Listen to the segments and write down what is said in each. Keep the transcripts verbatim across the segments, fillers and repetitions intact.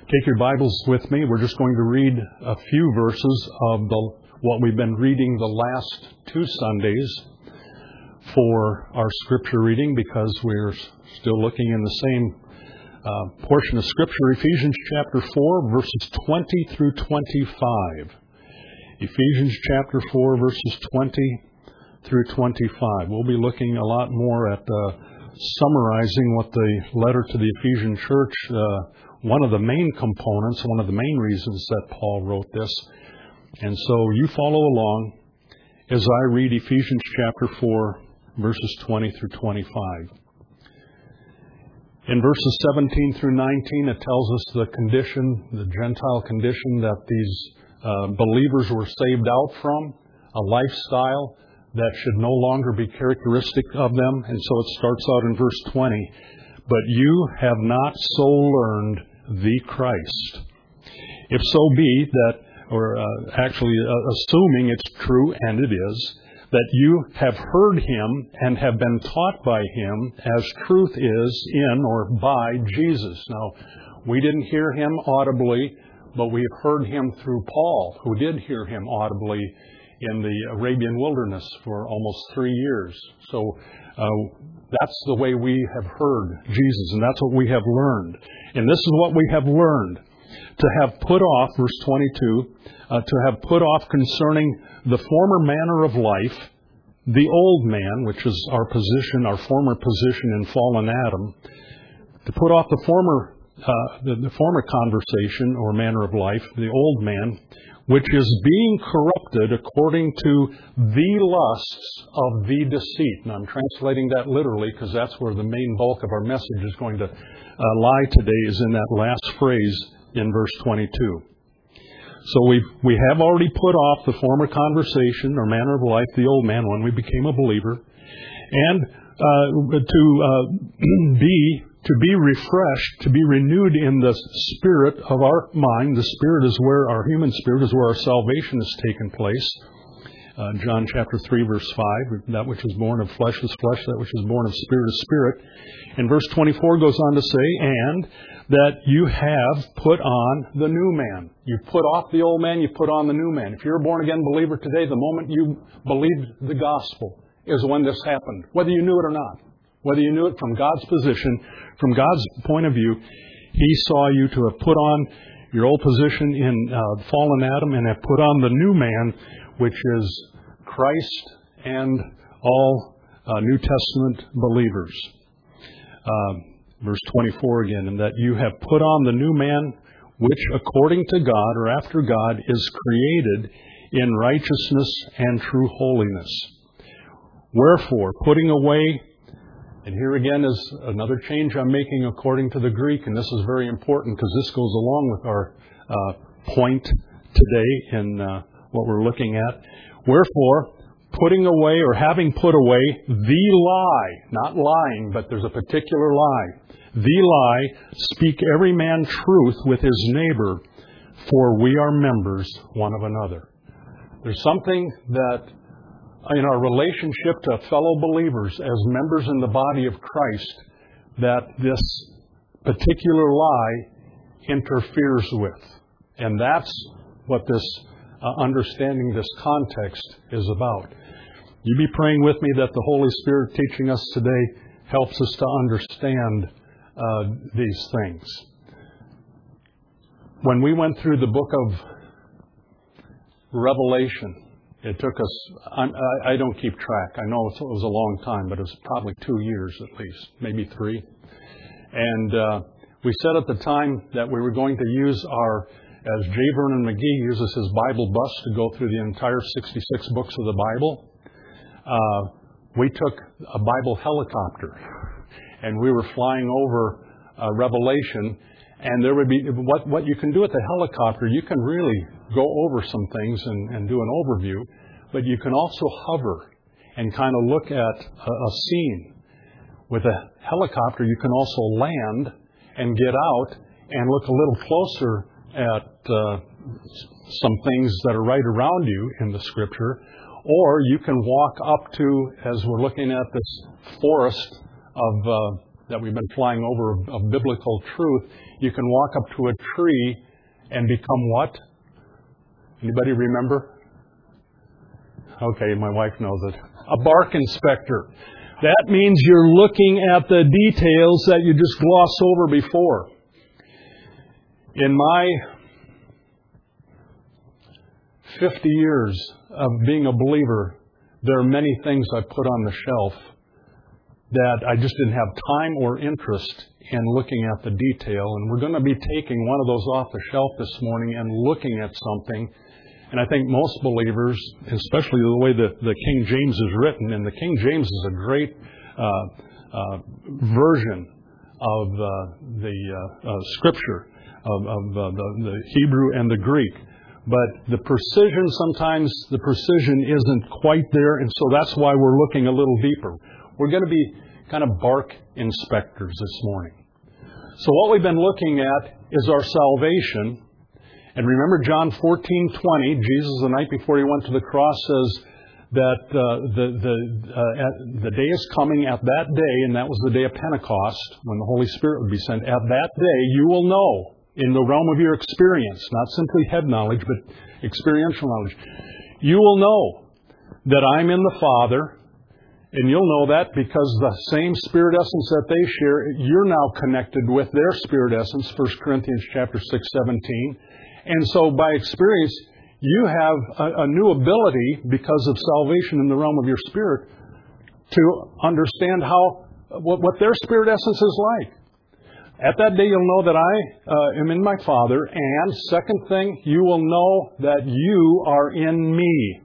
Take your Bibles with me. We're just going to read a few verses of the what we've been reading the last two Sundays for our scripture reading, because we're still looking in the same uh, portion of Scripture, Ephesians chapter four, verses twenty through twenty-five. Ephesians chapter four, verses twenty through twenty-five. We'll be looking a lot more at uh, summarizing what the letter to the Ephesian church, uh, one of the main components, one of the main reasons that Paul wrote this. And so you follow along as I read Ephesians chapter four, verses twenty through twenty-five. In verses seventeen through nineteen, it tells us the condition, the Gentile condition that these uh, believers were saved out from, a lifestyle that should no longer be characteristic of them. And so it starts out in verse twenty. But you have not so learned the Christ. If so be that, or uh, actually uh, assuming it's true, and it is, that you have heard him and have been taught by him as truth is in or by Jesus. Now, we didn't hear him audibly, but we've heard him through Paul, who did hear him audibly in the Arabian wilderness for almost three years. So uh, that's the way we have heard Jesus, and that's what we have learned. And this is what we have learned: to have put off, verse twenty-two, uh, to have put off concerning the former manner of life, the old man, which is our position, our former position in fallen Adam, to put off the former, uh, the, the former conversation or manner of life, the old man, which is being corrupted according to the lusts of the deceit. And I'm translating that literally because that's where the main bulk of our message is going to uh, lie today, is in that last phrase in verse twenty-two. So we we have already put off the former conversation or manner of life, the old man, when we became a believer, and uh, to uh, be to be refreshed, to be renewed in the spirit of our mind. The spirit is where our human spirit is where our salvation has taken place. Uh, John chapter three, verse five, that which is born of flesh is flesh, that which is born of spirit is spirit. And verse twenty-four goes on to say, and that you have put on the new man. You put off the old man, you put on the new man. If you're a born-again believer today, the moment you believed the gospel is when this happened, whether you knew it or not. Whether you knew it from God's position, from God's point of view, he saw you to have put on your old position in uh, fallen Adam and have put on the new man, which is Christ and all uh, New Testament believers. Uh, verse twenty-four again, and that you have put on the new man, which according to God or after God is created in righteousness and true holiness. Wherefore, putting away, and here again is another change I'm making according to the Greek, and this is very important because this goes along with our uh, point today in uh, what we're looking at. Wherefore, putting away or having put away the lie, not lying, but there's a particular lie. The lie, speak every man truth with his neighbor, for we are members one of another. There's something that in our relationship to fellow believers as members in the body of Christ that this particular lie interferes with. And that's what this uh, understanding this context is about. You be praying with me that the Holy Spirit teaching us today helps us to understand uh, these things. When we went through the book of Revelation, it took us, I, I don't keep track. I know it was a long time, but it was probably two years at least, maybe three. And uh, we said at the time that we were going to use our, as J. Vernon McGee uses his Bible bus to go through the entire sixty-six books of the Bible, uh, we took a Bible helicopter and we were flying over uh, Revelation. And there would be, what, what you can do with the helicopter, you can really go over some things and, and do an overview, but you can also hover and kind of look at a, a scene. With a helicopter, you can also land and get out and look a little closer at uh, some things that are right around you in the Scripture, or you can walk up to, as we're looking at this forest of uh, that we've been flying over of, of biblical truth. You can walk up to a tree and become what? Anybody remember? Okay, my wife knows it. A bark inspector. That means you're looking at the details that you just glossed over before. In my fifty years of being a believer, there are many things I put on the shelf that I just didn't have time or interest in looking at the detail. And we're going to be taking one of those off the shelf this morning and looking at something. And I think most believers, especially the way the, the King James is written, and the King James is a great uh, uh, version of uh, the uh, uh, Scripture, of, of uh, the, the Hebrew and the Greek. But the precision, sometimes the precision isn't quite there, and so that's why we're looking a little deeper. We're going to be kind of bark inspectors this morning. So what we've been looking at is our salvation. And remember John fourteen twenty, Jesus the night before He went to the cross says that uh, the, the, uh, at, the day is coming at that day, and that was the day of Pentecost, when the Holy Spirit would be sent. At that day you will know, in the realm of your experience, not simply head knowledge, but experiential knowledge. You will know that I'm in the Father, and you'll know that because the same spirit essence that they share, you're now connected with their spirit essence, First Corinthians chapter six, seventeen. And so by experience, you have a, a new ability, because of salvation in the realm of your spirit, to understand how what, what their spirit essence is like. At that day, you'll know that I uh, am in my Father. And second thing, you will know that you are in me.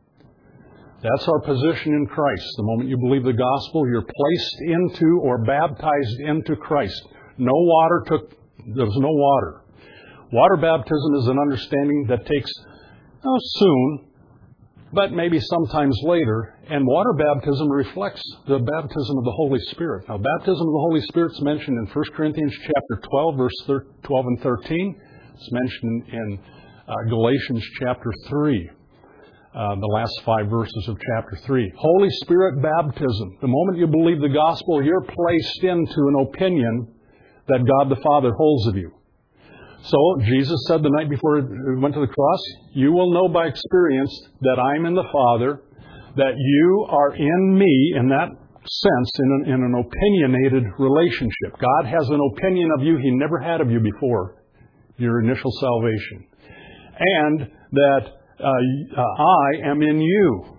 That's our position in Christ. The moment you believe the gospel, you're placed into or baptized into Christ. No water took, there was no water. Water baptism is an understanding that takes oh, soon, but maybe sometimes later. And water baptism reflects the baptism of the Holy Spirit. Now, baptism of the Holy Spirit is mentioned in First Corinthians chapter twelve, verse twelve and thirteen. It's mentioned in uh, Galatians chapter three, uh, the last five verses of chapter three. Holy Spirit baptism. The moment you believe the gospel, you're placed into an opinion that God the Father holds of you. So Jesus said the night before He went to the cross, you will know by experience that I'm in the Father, that you are in me, in that sense, in an, in an opinionated relationship. God has an opinion of you He never had of you before your initial salvation. And that uh, uh, I am in you.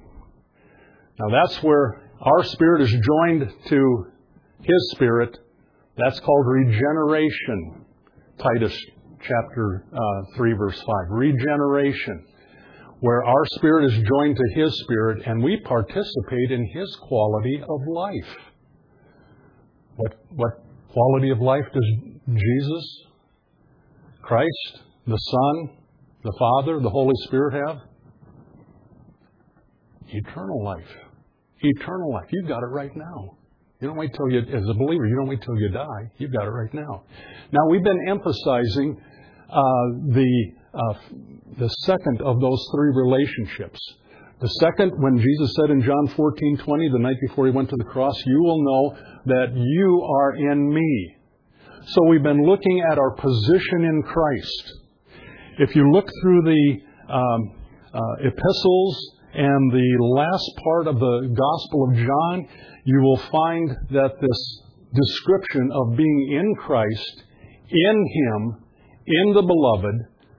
Now that's where our spirit is joined to His Spirit. That's called regeneration. Titus chapter uh, three, verse five. Regeneration. Where our spirit is joined to His Spirit and we participate in His quality of life. What, what quality of life does Jesus, Christ, the Son, the Father, the Holy Spirit have? Eternal life. Eternal life. You've got it right now. You don't wait till you, as a believer, you don't wait till you die. You've got it right now. Now, we've been emphasizing uh, the uh, the second of those three relationships. The second, when Jesus said in John fourteen twenty, the night before He went to the cross, you will know that you are in me. So we've been looking at our position in Christ. If you look through the um, uh, epistles and the last part of the Gospel of John, you will find that this description of being in Christ, in Him, in the Beloved,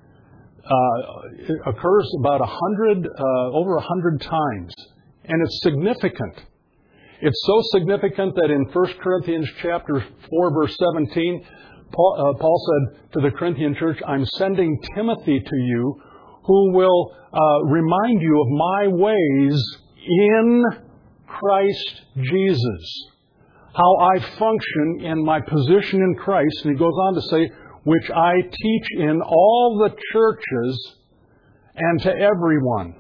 uh, occurs about a hundred, uh, over a hundred times. And it's significant. It's so significant that in First Corinthians chapter four, verse seventeen, Paul, uh, Paul said to the Corinthian church, I'm sending Timothy to you, who will uh, remind you of my ways in Christ Jesus. How I function in my position in Christ. And he goes on to say, which I teach in all the churches and to everyone.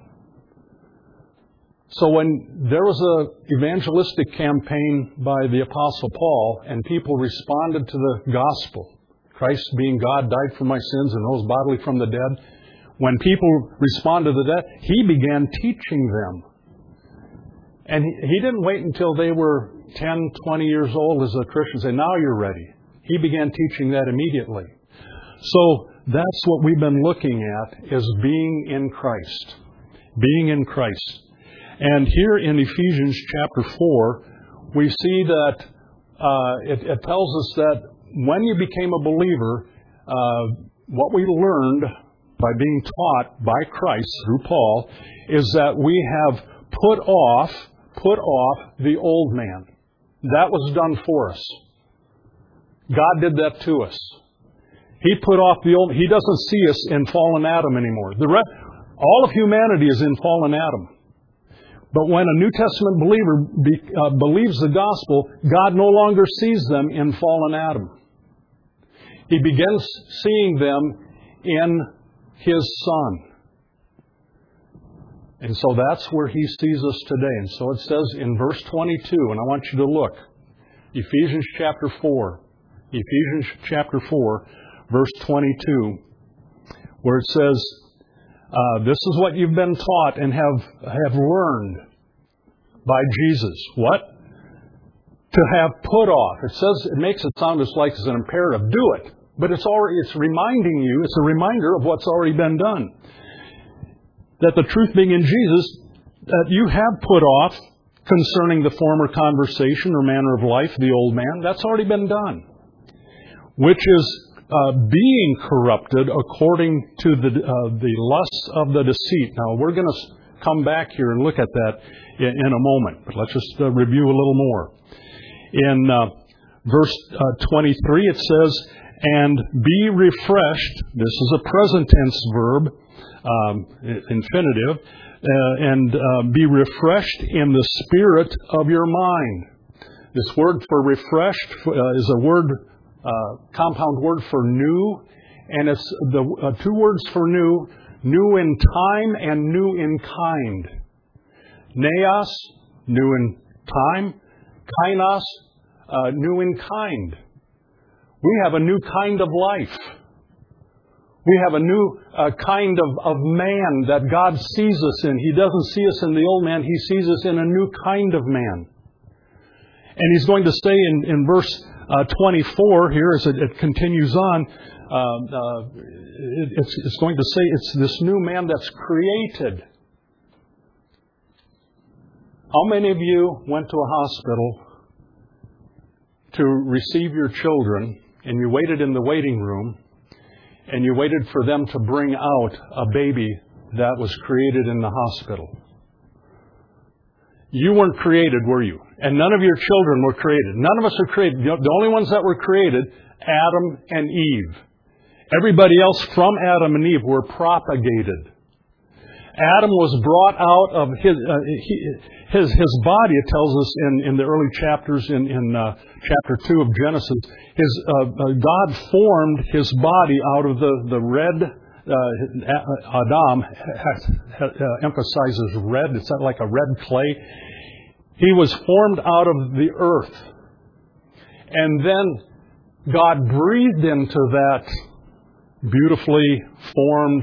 So when there was an evangelistic campaign by the Apostle Paul and people responded to the gospel, Christ being God died for my sins and rose bodily from the dead, when people responded to that, he began teaching them. And he, he didn't wait until they were ten, twenty years old as a Christian, say, now you're ready. He began teaching that immediately. So that's what we've been looking at, is being in Christ. Being in Christ. And here in Ephesians chapter four, we see that uh, it, it tells us that when you became a believer, uh, what we learned by being taught by Christ through Paul is that we have put off, put off the old man. That was done for us. God did that to us. He put off the old. He doesn't see us in fallen Adam anymore. The rest, all of humanity is in fallen Adam. But when a New Testament believer be, uh, believes the gospel, God no longer sees them in fallen Adam. He begins seeing them in His Son. And so that's where He sees us today. And so it says in verse twenty-two, and I want you to look, Ephesians chapter four, Ephesians chapter four, verse twenty-two, where it says, uh, this is what you've been taught and have, have learned by Jesus. What? To have put off. It says, it makes it sound as like it's an imperative. Do it. But it's already, it's reminding you, it's a reminder of what's already been done. That the truth being in Jesus, that you have put off concerning the former conversation or manner of life, the old man. That's already been done. Which is uh, being corrupted according to the uh, the lusts of the deceit. Now, we're going to come back here and look at that in, in a moment. But let's just uh, review a little more. In uh, verse uh, twenty-three, it says, and be refreshed. This is a present tense verb, um, infinitive. Uh, and uh, be refreshed in the spirit of your mind. This word for refreshed uh, is a word, uh, compound word for new. And it's the uh, two words for new, new in time and new in kind. Neos, new in time. Kainos, uh, new in kind. We have a new kind of life. We have a new uh, kind of, of man that God sees us in. He doesn't see us in the old man. He sees us in a new kind of man. And He's going to say in, in verse uh, twenty-four here, as it, it continues on, uh, uh, it, it's, it's going to say it's this new man that's created. How many of you went to a hospital to receive your children, and you waited in the waiting room, and you waited for them to bring out a baby that was created in the hospital? You weren't created, were you? And none of your children were created. None of us are created. The only ones that were created, Adam and Eve. Everybody else from Adam and Eve were propagated. Adam was brought out of his uh, he, his his body. It tells us in, in the early chapters in in uh, chapter two of Genesis. His uh, uh, God formed his body out of the the red. Uh, Adam uh, emphasizes red. It's not like a red clay. He was formed out of the earth, and then God breathed into that beautifully formed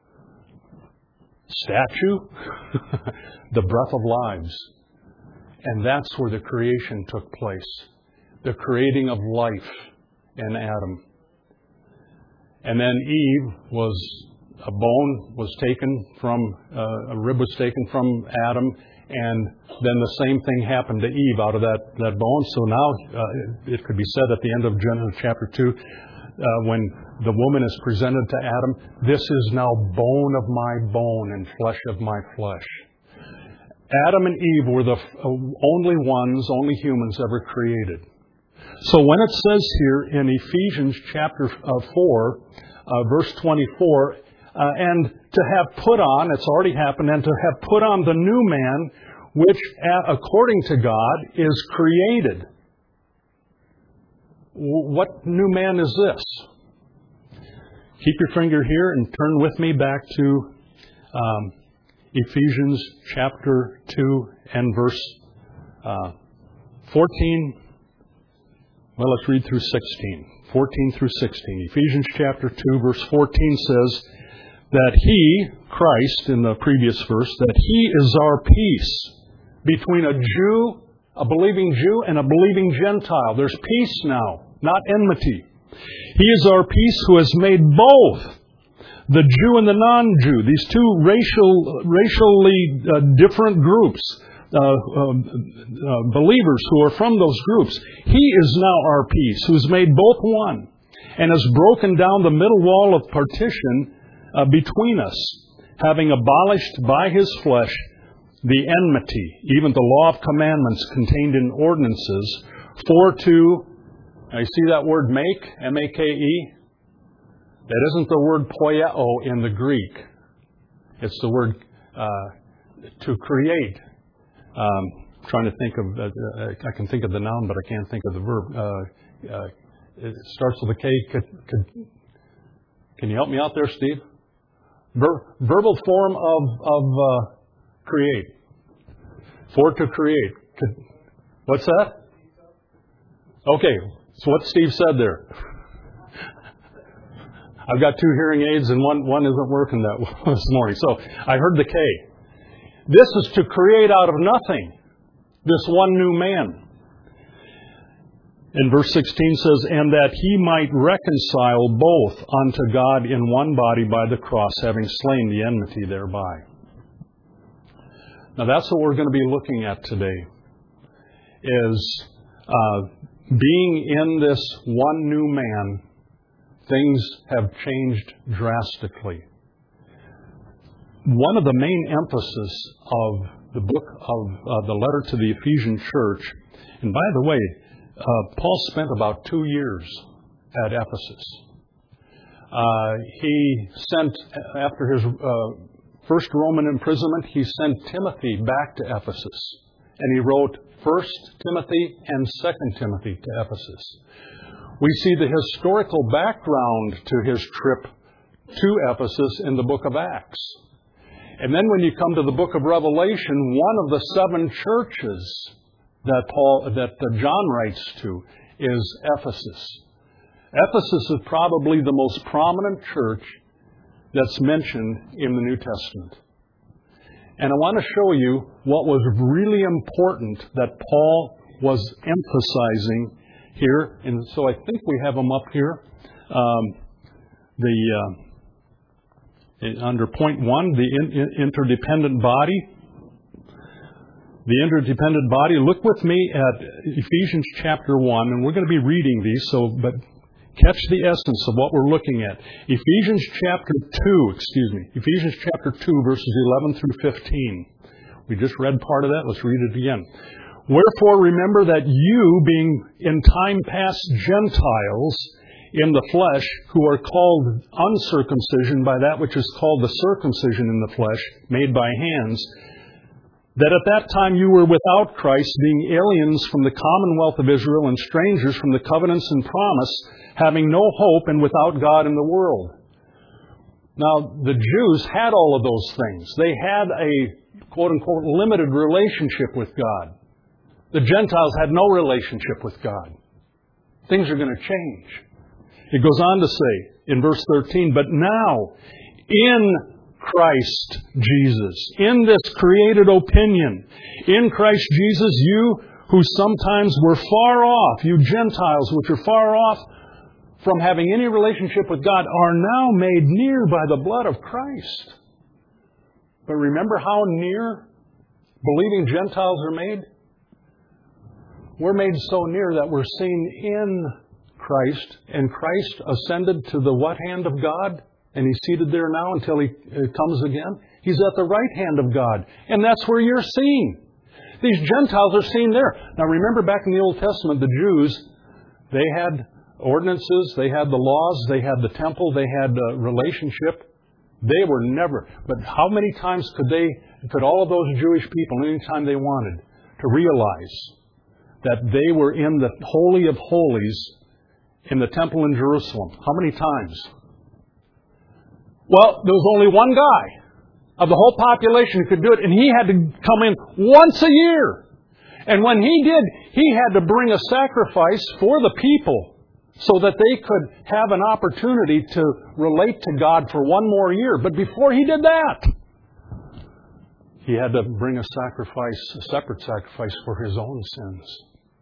statue the breath of lives. And that's where the creation took place. The creating of life in Adam. And then Eve was, a bone was taken from, uh, a rib was taken from Adam, and then the same thing happened to Eve out of that, that bone. So now uh, it, it could be said at the end of Genesis chapter two, uh, when the woman is presented to Adam, this is now bone of my bone and flesh of my flesh. Adam and Eve were the only ones, only humans ever created. So when it says here in Ephesians chapter four, uh, verse twenty-four, uh, and to have put on, it's already happened, and to have put on the new man, which according to God is created. What new man is this? Keep your finger here and turn with me back to um, Ephesians chapter two and verse uh, fourteen. Well, let's read through sixteen. fourteen through sixteen. Ephesians chapter two, verse fourteen says that He, Christ, in the previous verse, that He is our peace between a Jew a believing Jew and a believing Gentile. There's peace now, not enmity. He is our peace who has made both the Jew and the non-Jew, these two racial, racially uh, different groups, uh, uh, uh, believers who are from those groups. He is now our peace, who's made both one and has broken down the middle wall of partition uh, between us, having abolished by His flesh the enmity, even the law of commandments contained in ordinances, for to, now you see that word make, M A K E? That isn't the word poieo in the Greek. It's the word uh, to create. Um, trying to think of, uh, I can think of the noun, but I can't think of the verb. Uh, uh, it starts with a K. Could, could, can you help me out there, Steve? Ver, verbal form of, of uh, create. For to create. Could, what's that? Okay, so what Steve said there. I've got two hearing aids and one, one isn't working that well this morning. So I heard the K. This is to create out of nothing this one new man. And verse sixteen says, and that He might reconcile both unto God in one body by the cross, having slain the enmity thereby. Now that's what we're going to be looking at today, is uh, being in this one new man, things have changed drastically. One of the main emphasis of the book of uh, the letter to the Ephesian church, and by the way, uh, Paul spent about two years at Ephesus. Uh, he sent, after his uh, first Roman imprisonment, he sent Timothy back to Ephesus. And he wrote First Timothy and Second Timothy to Ephesus. We see the historical background to his trip to Ephesus in the book of Acts. And then when you come to the book of Revelation, one of the seven churches that Paul, that John writes to is Ephesus. Ephesus is probably the most prominent church that's mentioned in the New Testament. And I want to show you what was really important that Paul was emphasizing here. And so I think we have them up here. Um, the uh, under point one, the in, in, interdependent body. The interdependent body. Look with me at Ephesians chapter one, and we're going to be reading these. So, but catch the essence of what we're looking at. Ephesians chapter two, excuse me. Ephesians chapter two, verses eleven through fifteen. We just read part of that. Let's read it again. Wherefore remember that you, being in time past Gentiles in the flesh, who are called uncircumcision by that which is called the circumcision in the flesh, made by hands, that at that time you were without Christ, being aliens from the commonwealth of Israel and strangers from the covenants and promise, having no hope and without God in the world. Now, the Jews had all of those things. They had a, quote-unquote, limited relationship with God. The Gentiles had no relationship with God. Things are going to change. It goes on to say in verse thirteen, but now, in Christ Jesus, in this created opinion, in Christ Jesus, you who sometimes were far off, you Gentiles which are far off from having any relationship with God, are now made near by the blood of Christ. But remember how near believing Gentiles are made? We're made so near that we're seen in Christ, and Christ ascended to the what hand of God? And He's seated there now until He comes again. He's at the right hand of God. And that's where you're seen. These Gentiles are seen there. Now remember back in the Old Testament, the Jews, they had ordinances, they had the laws, they had the temple, they had a relationship. They were never, but how many times could they, could all of those Jewish people, anytime they wanted, to realize that they were in the Holy of Holies in the temple in Jerusalem? How many times? Well, there was only one guy of the whole population who could do it, and he had to come in once a year. And when he did, he had to bring a sacrifice for the people so that they could have an opportunity to relate to God for one more year. But before he did that, He had to bring a sacrifice, a separate sacrifice for His own sins.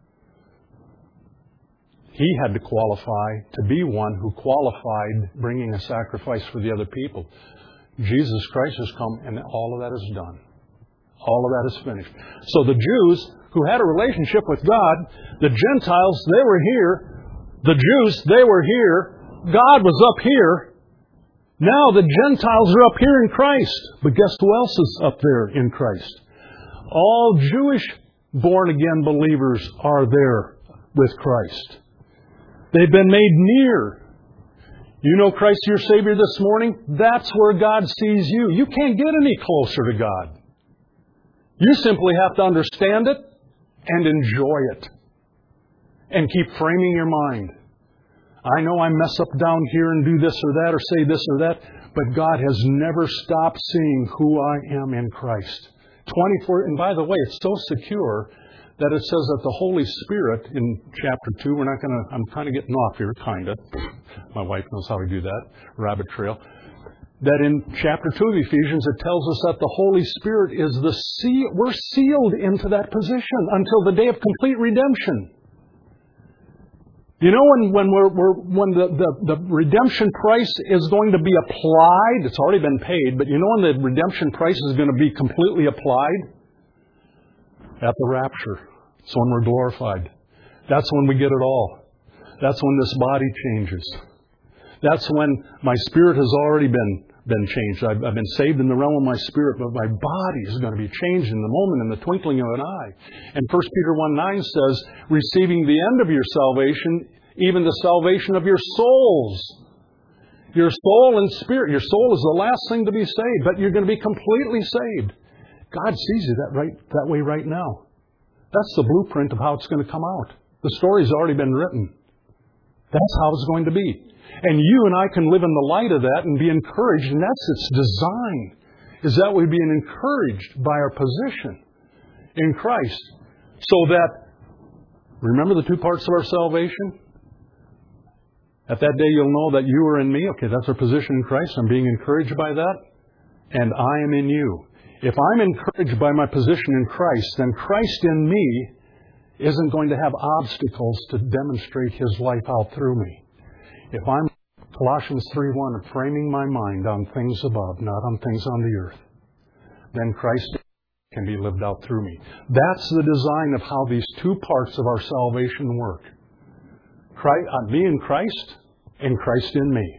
He had to qualify to be one who qualified bringing a sacrifice for the other people. Jesus Christ has come and all of that is done. All of that is finished. So the Jews who had a relationship with God, the Gentiles, they were here. The Jews, they were here. God was up here. Now the Gentiles are up here in Christ. But guess who else is up there in Christ? All Jewish born-again believers are there with Christ. They've been made near. You know Christ your Savior this morning? That's where God sees you. You can't get any closer to God. You simply have to understand it and enjoy it. And keep framing your mind. I know I mess up down here and do this or that or say this or that, but God has never stopped seeing who I am in Christ. twenty-four, and by the way, it's so secure that it says that the Holy Spirit in chapter two, we're not going to, I'm kind of getting off here, kind of. My wife knows how we do that, rabbit trail. That in chapter two of Ephesians, it tells us that the Holy Spirit is the seal, we're sealed into that position until the day of complete redemption. You know, when, when, we're, we're, when the, the, the redemption price is going to be applied, it's already been paid, but you know when the redemption price is going to be completely applied? At the rapture. It's when we're glorified. That's when we get it all. That's when this body changes. That's when my spirit has already been, been changed. I've, I've been saved in the realm of my spirit, but my body is going to be changed in the moment, in the twinkling of an eye. And First Peter one nine says, receiving the end of your salvation, even the salvation of your souls. Your soul and spirit. Your soul is the last thing to be saved, but you're going to be completely saved. God sees you that right that way right now. That's the blueprint of how it's going to come out. The story's already been written. That's how it's going to be. And you and I can live in the light of that and be encouraged, and that's its design, is that we're being encouraged by our position in Christ. So that, remember the two parts of our salvation? At that day you'll know that you are in me. Okay, that's our position in Christ. I'm being encouraged by that. And I am in you. If I'm encouraged by my position in Christ, then Christ in me isn't going to have obstacles to demonstrate His life out through me. If I'm, Colossians three one, framing my mind on things above, not on things on the earth, then Christ can be lived out through me. That's the design of how these two parts of our salvation work. Christ, uh, me in Christ, and Christ in me.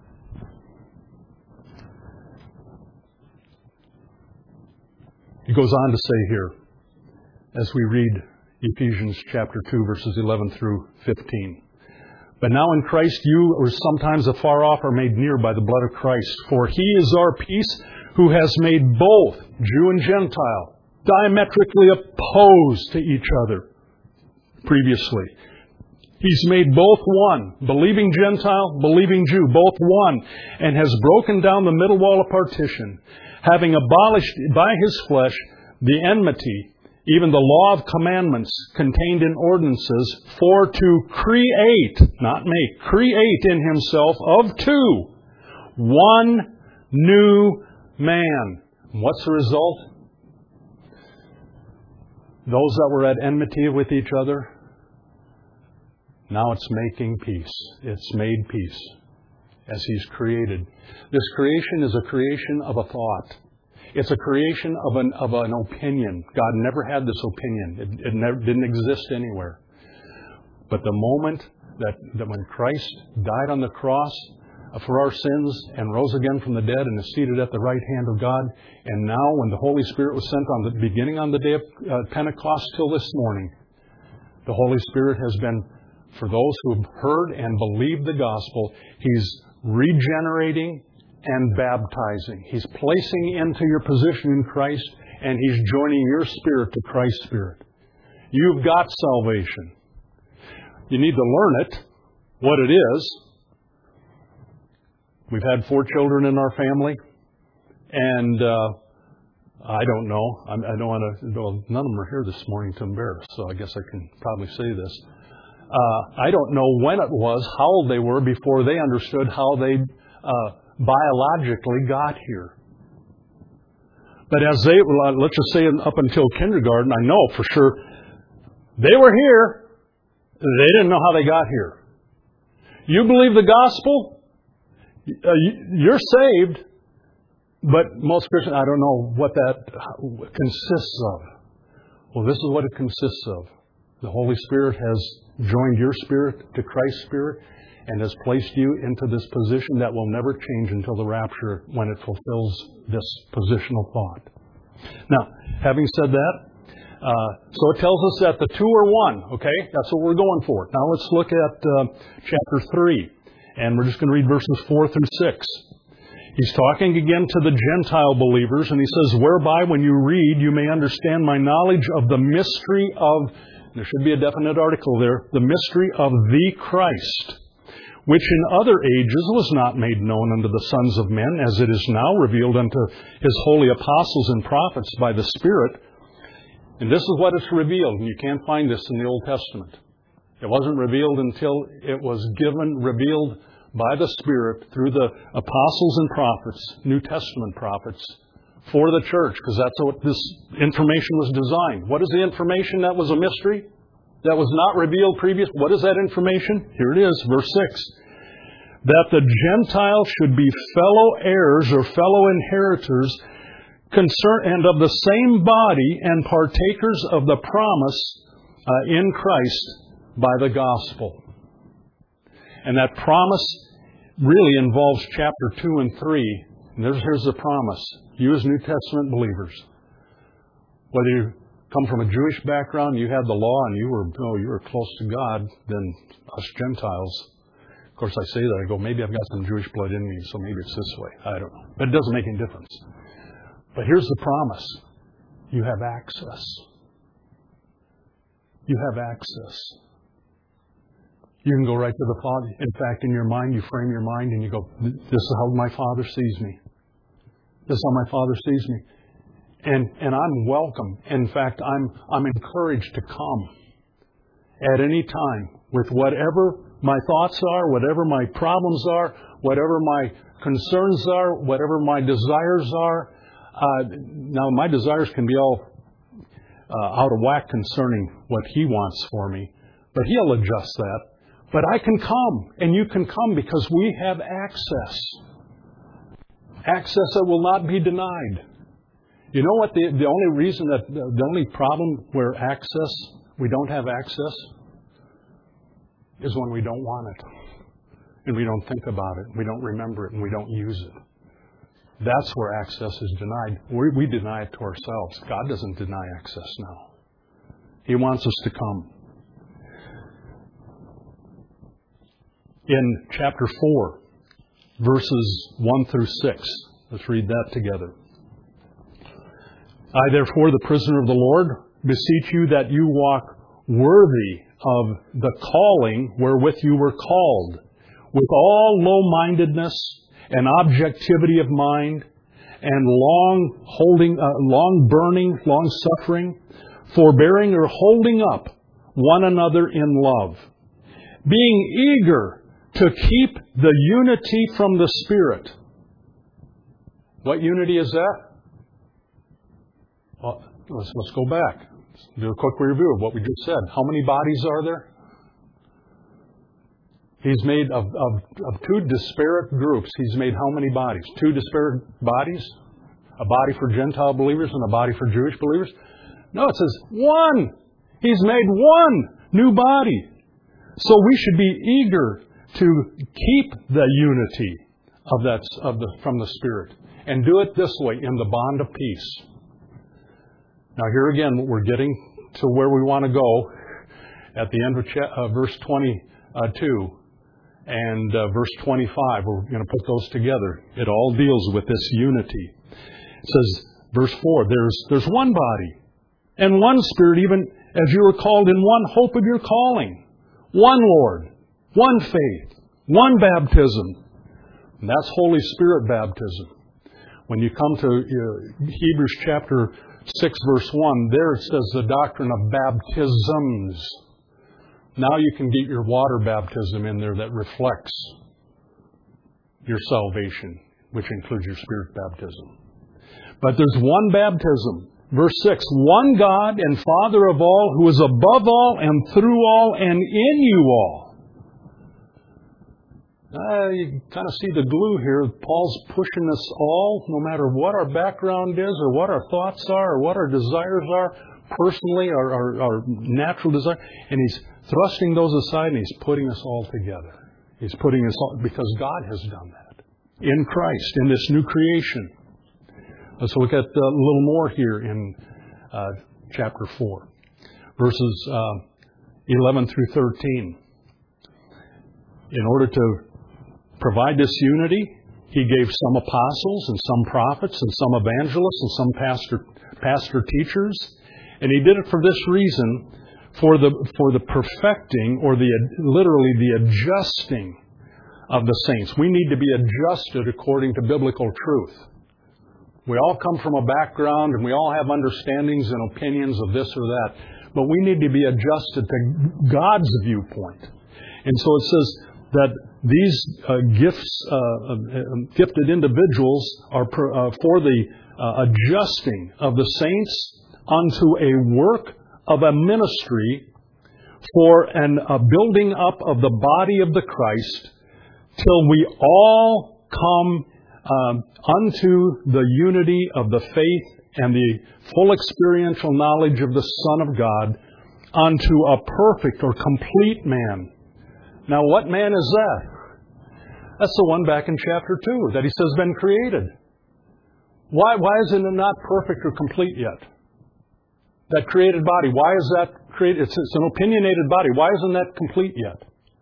He goes on to say here, as we read Ephesians chapter two, verses eleven through fifteen. But now in Christ you, or sometimes afar off, are made near by the blood of Christ. For He is our peace, who has made both Jew and Gentile diametrically opposed to each other previously. He's made both one, believing Gentile, believing Jew, both one, and has broken down the middle wall of partition, having abolished by His flesh the enmity, even the law of commandments contained in ordinances, for to create, not make, create in Himself of two, one new man. And what's the result? Those that were at enmity with each other, now it's making peace. It's made peace as He's created. This creation is a creation of a thought. It's a creation of an of an opinion. God never had this opinion. It, it never didn't exist anywhere. But the moment that, that when Christ died on the cross for our sins and rose again from the dead and is seated at the right hand of God, and now when the Holy Spirit was sent on the beginning on the day of uh, Pentecost till this morning, the Holy Spirit has been, for those who have heard and believed the gospel, He's regenerating and baptizing. He's placing into your position in Christ, and He's joining your spirit to Christ's spirit. You've got salvation. You need to learn it, what it is. We've had four children in our family, and uh, I don't know. I, I don't want to. Well, none of them are here this morning to embarrass, so I guess I can probably say this. Uh, I don't know when it was, how old they were before they understood how they uh, biologically got here. But as they, let's just say up until kindergarten, I know for sure, they were here. They didn't know how they got here. You believe the gospel, you're saved, but most Christians, I don't know what that consists of. Well, this is what it consists of. The Holy Spirit has joined your spirit to Christ's Spirit and has placed you into this position that will never change until the rapture, when it fulfills this positional thought. Now, having said that, uh, so it tells us that the two are one, okay? That's what we're going for. Now let's look at uh, chapter three, and we're just going to read verses four through six. He's talking again to the Gentile believers, and he says, whereby when you read, you may understand my knowledge of the mystery of, there should be a definite article there, the mystery of the Christ, which in other ages was not made known unto the sons of men, as it is now revealed unto His holy apostles and prophets by the Spirit. And this is what is revealed. And you can't find this in the Old Testament. It wasn't revealed until it was given, revealed by the Spirit through the apostles and prophets, New Testament prophets, for the church, because that's what this information was designed. What is the information that was a mystery? That was not revealed previous. What is that information? Here it is, verse six. That the Gentiles should be fellow heirs or fellow inheritors concern, and of the same body and partakers of the promise uh, in Christ by the gospel. And that promise really involves chapter two and three. And there's, here's the promise. You as New Testament believers, whether you come from a Jewish background, you had the law, and you were oh, you were close to God than us Gentiles. Of course, I say that. I go, maybe I've got some Jewish blood in me, so maybe it's this way. I don't know. But it doesn't make any difference. But here's the promise. You have access. You have access. You can go right to the Father. In fact, in your mind, you frame your mind and you go, this is how my Father sees me. This is how my Father sees me. And and I'm welcome. In fact, I'm I'm encouraged to come at any time with whatever my thoughts are, whatever my problems are, whatever my concerns are, whatever my desires are. Uh, now, my desires can be all uh, out of whack concerning what He wants for me, but He'll adjust that. But I can come, and you can come, because we have access. Access that will not be denied. You know what? The, the only reason that, the only problem where access, we don't have access, is when we don't want it. And we don't think about it, we don't remember it, and we don't use it. That's where access is denied. We, we deny it to ourselves. God doesn't deny access now. He wants us to come. In chapter four, verses one through six, let's read that together. I, therefore, the prisoner of the Lord, beseech you that you walk worthy of the calling wherewith you were called, with all low-mindedness and objectivity of mind, and long holding, uh, long burning, long suffering, forbearing or holding up one another in love, being eager to keep the unity from the Spirit. What unity is that? Well, let's, let's go back. Let's do a quick review of what we just said. How many bodies are there? He's made of, of, of two disparate groups. He's made how many bodies? Two disparate bodies? A body for Gentile believers and a body for Jewish believers? No, it says one. He's made one new body. So we should be eager to keep the unity of that of the from the Spirit, and do it this way, in the bond of peace. Now here again, we're getting to where we want to go at the end of cha- uh, verse twenty-two and uh, verse twenty-five. We're going to put those together. It all deals with this unity. It says, verse four, there's there's one body and one Spirit, even as you were called in one hope of your calling, one Lord, one faith, one baptism. And that's Holy Spirit baptism. When you come to uh, Hebrews chapter six, verse one, there it says the doctrine of baptisms. Now you can get your water baptism in there that reflects your salvation, which includes your Spirit baptism. But there's one baptism. Verse six, one God and Father of all, who is above all and through all and in you all. Uh, you kind of see the glue here. Paul's pushing us all, no matter what our background is or what our thoughts are or what our desires are, personally, our, our, our natural desire. And he's thrusting those aside and he's putting us all together. He's putting us all, because God has done that in Christ, in this new creation. Let's look at a little more here in uh, chapter four, verses uh, eleven through thirteen. In order to provide this unity, He gave some apostles and some prophets and some evangelists and some pastor pastor teachers, and He did it for this reason, for the for the perfecting, or the literally the adjusting of the saints. We need to be adjusted according to biblical truth. We all come from a background and we all have understandings and opinions of this or that, but we need to be adjusted to God's viewpoint. And so it says that these uh, gifts, uh, uh, gifted individuals are per, uh, for the uh, adjusting of the saints unto a work of a ministry for an, a building up of the body of the Christ till we all come Um, unto the unity of the faith and the full experiential knowledge of the Son of God, unto a perfect or complete man. Now, what man is that? That's the one back in chapter two that he says been created. Why, why isn't it not perfect or complete yet? That created body, why is that created? It's, it's an opinionated body. Why isn't that complete yet?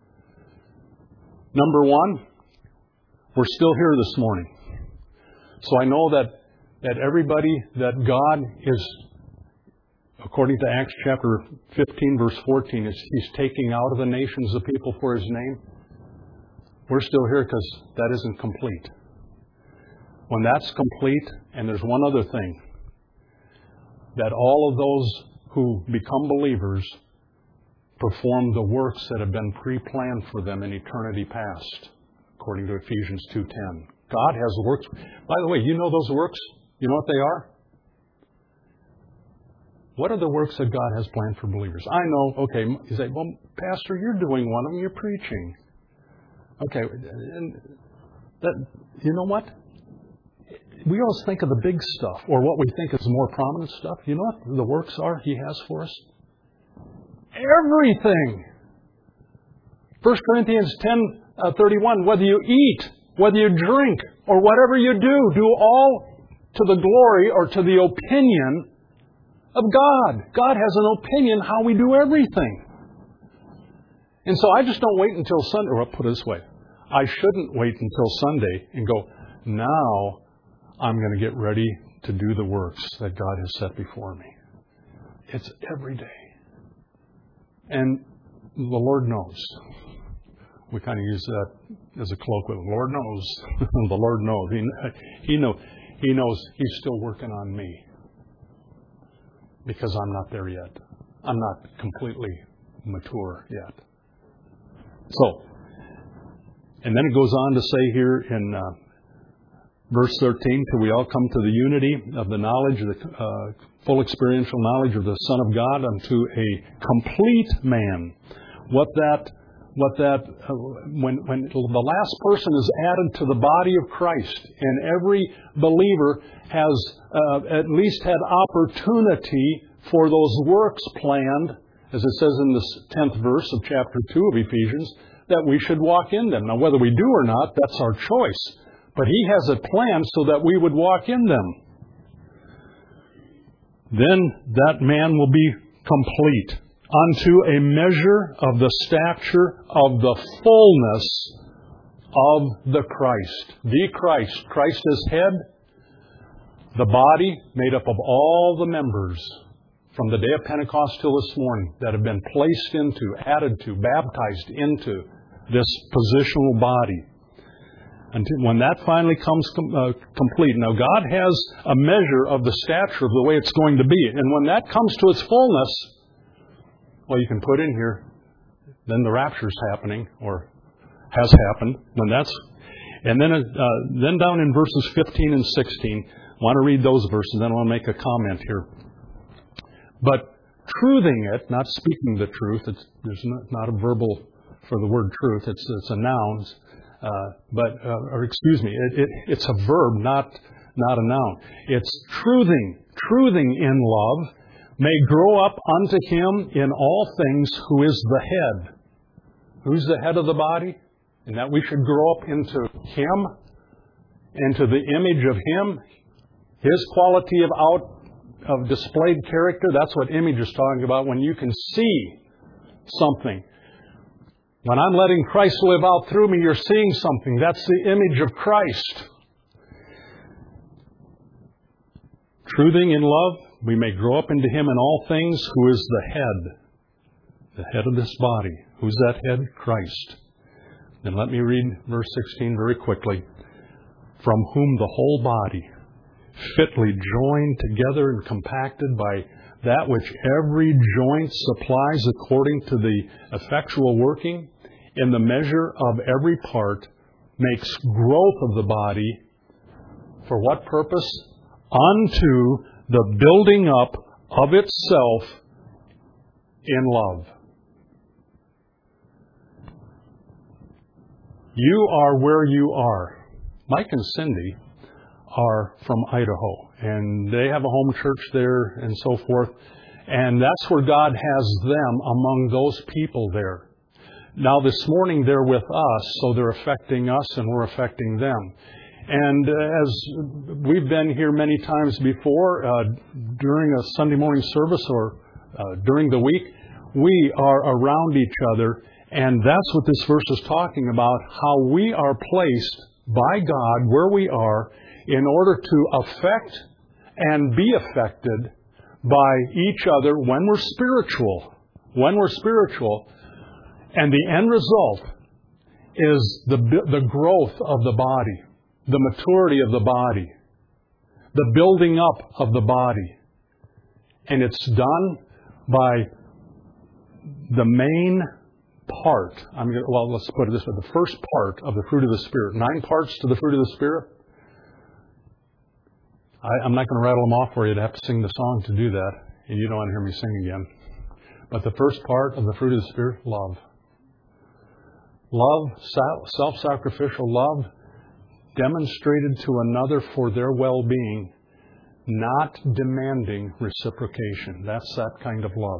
Number one, we're still here this morning. So I know that, that everybody that God is, according to Acts chapter fifteen, verse fourteen, is He's taking out of the nations the people for His name. We're still here because that isn't complete. When that's complete, and there's one other thing, that all of those who become believers perform the works that have been pre-planned for them in eternity past, according to Ephesians two ten. God has works. By the way, you know those works? You know what they are? What are the works that God has planned for believers? I know, okay, you say, well, Pastor, you're doing one of them. You're preaching. Okay, and that, you know what? We always think of the big stuff, or what we think is the more prominent stuff. You know what the works are He has for us? Everything. First Corinthians ten thirty-one, whether you eat, whether you drink, or whatever you do, do all to the glory or to the opinion of God. God has an opinion how we do everything. And so I just don't wait until Sunday, or I'll put it this way. I shouldn't wait until Sunday and go, now I'm going to get ready to do the works that God has set before me. It's every day. And the Lord knows. We kind of use that as a colloquial. The Lord knows. The Lord knows. He, he, know, he knows He's still working on me. Because I'm not there yet. I'm not completely mature yet. So, and then it goes on to say here in uh, verse thirteen, till we all come to the unity of the knowledge, of the uh, full experiential knowledge of the Son of God, unto a complete man. What that What that, uh, when, when the last person is added to the body of Christ, and every believer has uh, at least had opportunity for those works planned, as it says in the tenth verse of chapter two of Ephesians, that we should walk in them. Now, whether we do or not, that's our choice. But He has a plan so that we would walk in them. Then that man will be complete, unto a measure of the stature of the fullness of the Christ. The Christ. Christ is head. The body made up of all the members from the day of Pentecost till this morning that have been placed into, added to, baptized into this positional body. Until when that finally comes com- uh, complete. Now God has a measure of the stature of the way it's going to be. And when that comes to its fullness, well, you can put in here, then the rapture's happening, or has happened. When that's, and then uh, then down in verses fifteen and sixteen, want to read those verses, then I want to make a comment here. But truthing it, not speaking the truth, it's, there's not, not a verbal for the word truth, it's, it's a noun, uh, but, uh, or excuse me, it, it, it's a verb, not, not a noun. It's truthing, truthing in love, may grow up unto Him in all things who is the head. Who's the head of the body? And that we should grow up into Him, into the image of Him, His quality of out of displayed character. That's what image is talking about, when you can see something. When I'm letting Christ live out through me, you're seeing something. That's the image of Christ. Truthing in love, we may grow up into Him in all things, who is the head, the head of this body. Who's that head? Christ. Then let me read verse sixteen very quickly. From whom the whole body, fitly joined together and compacted by that which every joint supplies according to the effectual working, in the measure of every part, makes growth of the body. For what purpose? Unto the building up of itself in love. You are where you are. Mike and Cindy are from Idaho, and they have a home church there and so forth. And that's where God has them among those people there. Now this morning they're with us, so they're affecting us and we're affecting them. And as we've been here many times before, uh, during a Sunday morning service or uh, during the week, we are around each other. And that's what this verse is talking about, how we are placed by God where we are in order to affect and be affected by each other when we're spiritual. When we're spiritual. And the end result is the, the growth of the body, the maturity of the body, the building up of the body. And it's done by the main part. I'm gonna, well, let's put it this way. The first part of the fruit of the Spirit. Nine parts to the fruit of the Spirit. I, I'm not going to rattle them off for you. I'd have to sing the song to do that. And you don't want to hear me sing again. But the first part of the fruit of the Spirit, love. Love, self-sacrificial love, demonstrated to another for their well-being, not demanding reciprocation. That's that kind of love.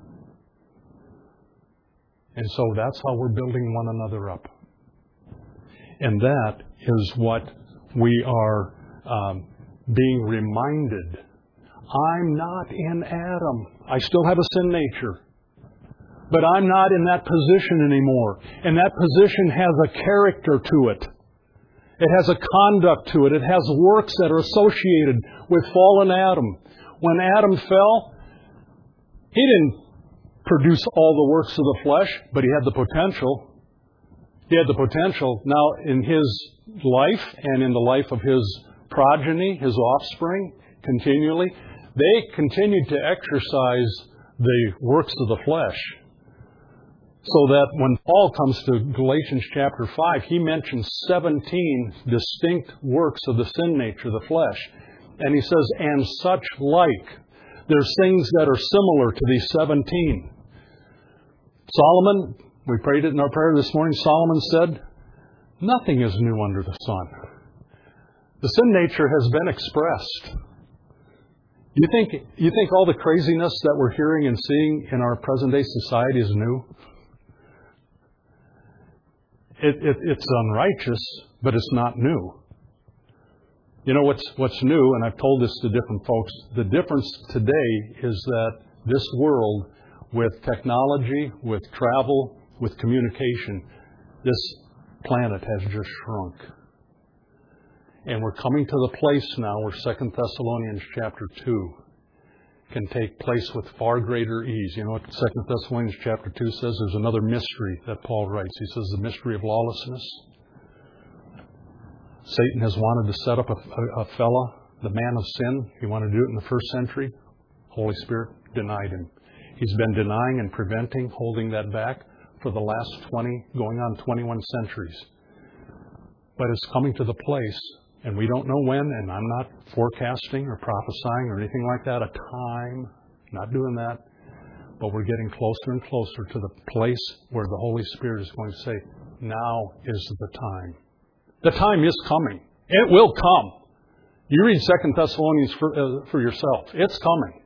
And so that's how we're building one another up. And that is what we are um, being reminded. I'm not in Adam. I still have a sin nature. But I'm not in that position anymore. And that position has a character to it. It has a conduct to it. It has works that are associated with fallen Adam. When Adam fell, he didn't produce all the works of the flesh, but he had the potential. He had the potential. Now, in his life and in the life of his progeny, his offspring, continually, they continued to exercise the works of the flesh. So that when Paul comes to Galatians chapter five, he mentions seventeen distinct works of the sin nature, the flesh. And he says, and such like. There's things that are similar to these seventeen. Solomon, we prayed it in our prayer this morning, Solomon said, nothing is new under the sun. The sin nature has been expressed. You think, you think all the craziness that we're hearing and seeing in our present day society is new? It, it, it's unrighteous, but it's not new. You know what's what's new, and I've told this to different folks, the difference today is that this world, with technology, with travel, with communication, this planet has just shrunk. And we're coming to the place now where Second Thessalonians chapter two can take place with far greater ease. You know what Second Thessalonians chapter two says? There's another mystery that Paul writes. He says the mystery of lawlessness. Satan has wanted to set up a, a, a fella, the man of sin. He wanted to do it in the first century. Holy Spirit denied him. He's been denying and preventing, holding that back for the last twenty, going on twenty-one centuries. But it's coming to the place And we don't know when, and I'm not forecasting or prophesying or anything like that, a time, not doing that. But we're getting closer and closer to the place where the Holy Spirit is going to say, now is the time. The time is coming. It will come. You read Second Thessalonians for, uh, for yourself. It's coming.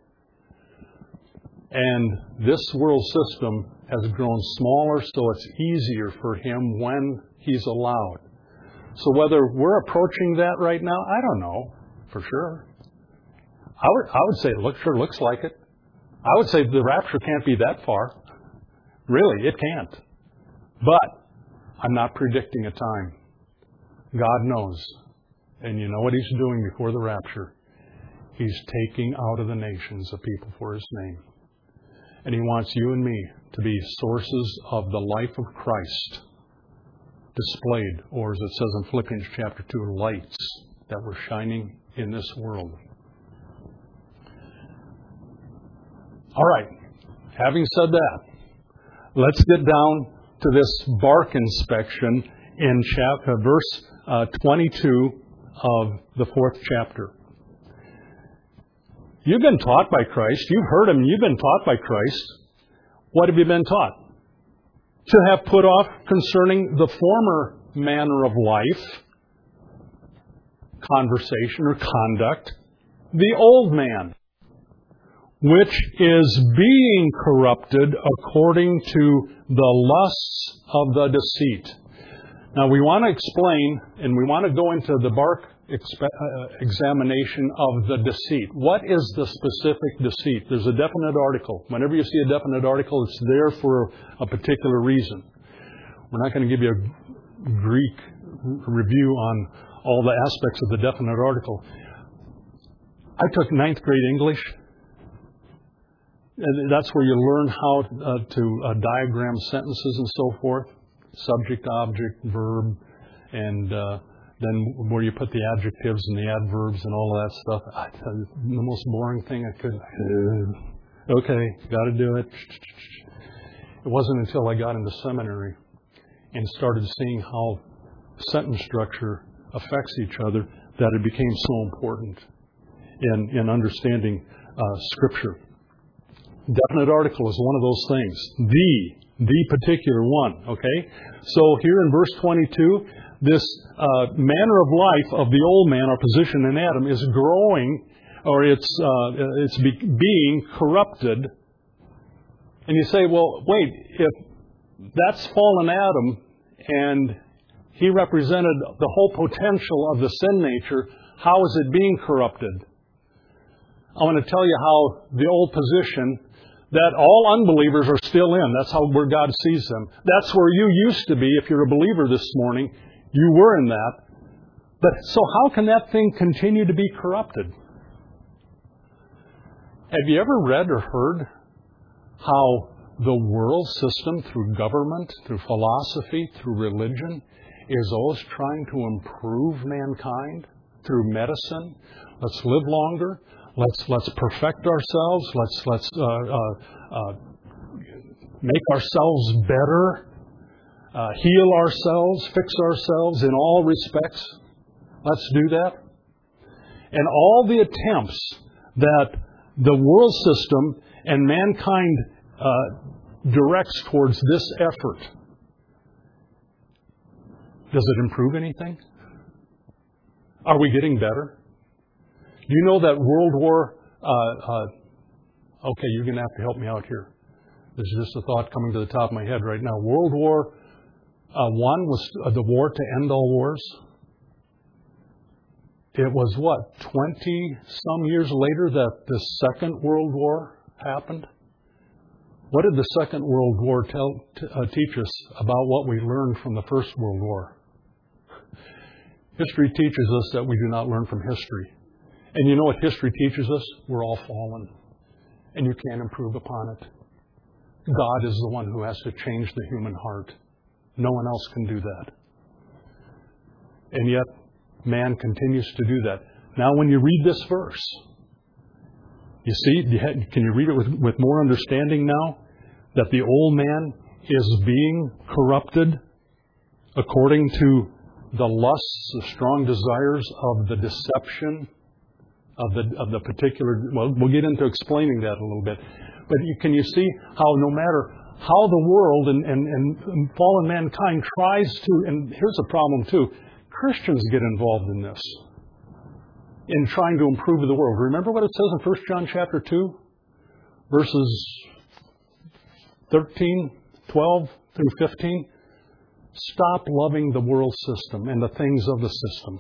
And this world system has grown smaller, so it's easier for him when he's allowed. So whether we're approaching that right now, I don't know for sure. I would, I would say it look, sure looks like it. I would say the rapture can't be that far. Really, it can't. But I'm not predicting a time. God knows. And you know what He's doing before the rapture? He's taking out of the nations a people for His name. And He wants you and me to be sources of the life of Christ displayed, or as it says in Philippians chapter two, lights that were shining in this world. All right. Having said that, let's get down to this bark inspection in chapter, verse uh, twenty-two of the fourth chapter. You've been taught by Christ. You've heard Him. You've been taught by Christ. What have you been taught? To have put off concerning the former manner of life, conversation or conduct, the old man, which is being corrupted according to the lusts of the deceit. Now we want to explain, and we want to go into the bark expe- uh, examination of the deceit. What is the specific deceit? There's a definite article. Whenever you see a definite article, it's there for a particular reason. We're not going to give you a Greek review on all the aspects of the definite article. I took ninth grade English. And that's where you learn how uh, to uh, diagram sentences and so forth. Subject, object, verb, and uh, then where you put the adjectives and the adverbs and all of that stuff. I tell you, the most boring thing I could. Uh, okay, got to do it. It wasn't until I got into seminary and started seeing how sentence structure affects each other that it became so important in, in understanding uh, Scripture. Definite article is one of those things. The, the particular one, okay? So here in verse twenty-two, this uh, manner of life of the old man, our position in Adam, is growing, or it's uh, it's be, being corrupted. And you say, well, wait, if that's fallen Adam and he represented the whole potential of the sin nature, how is it being corrupted? I want to tell you how the old position that all unbelievers are still in. That's how where God sees them. That's where you used to be if you're a believer this morning. You were in that. But so how can that thing continue to be corrupted? Have you ever read or heard how the world system through government, through philosophy, through religion is always trying to improve mankind through medicine? Let's live longer. Let's let's perfect ourselves. Let's let's uh, uh, uh, make ourselves better, uh, heal ourselves, fix ourselves in all respects. Let's do that. And all the attempts that the world system and mankind uh, directs towards this effort, does it improve anything? Are we getting better? Do you know that World War, uh, uh, okay, you're going to have to help me out here. This is just a thought coming to the top of my head right now. World War uh, One was uh, the war to end all wars. It was what, twenty some years later that the Second World War happened? What did the Second World War tell, t- uh, teach us about what we learned from the First World War? History teaches us that we do not learn from history. And you know what history teaches us? We're all fallen. And you can't improve upon it. God is the one who has to change the human heart. No one else can do that. And yet, man continues to do that. Now, when you read this verse, you see, can you read it with, with more understanding now? That the old man is being corrupted according to the lusts, the strong desires of the deception of the of the particular. Well, we'll get into explaining that a little bit. But you, can you see how no matter how the world and, and, and fallen mankind tries to, and here's a problem too, Christians get involved in this, in trying to improve the world. Remember what it says in First John chapter two, verses thirteen, twelve through fifteen? Stop loving the world system and the things of the system.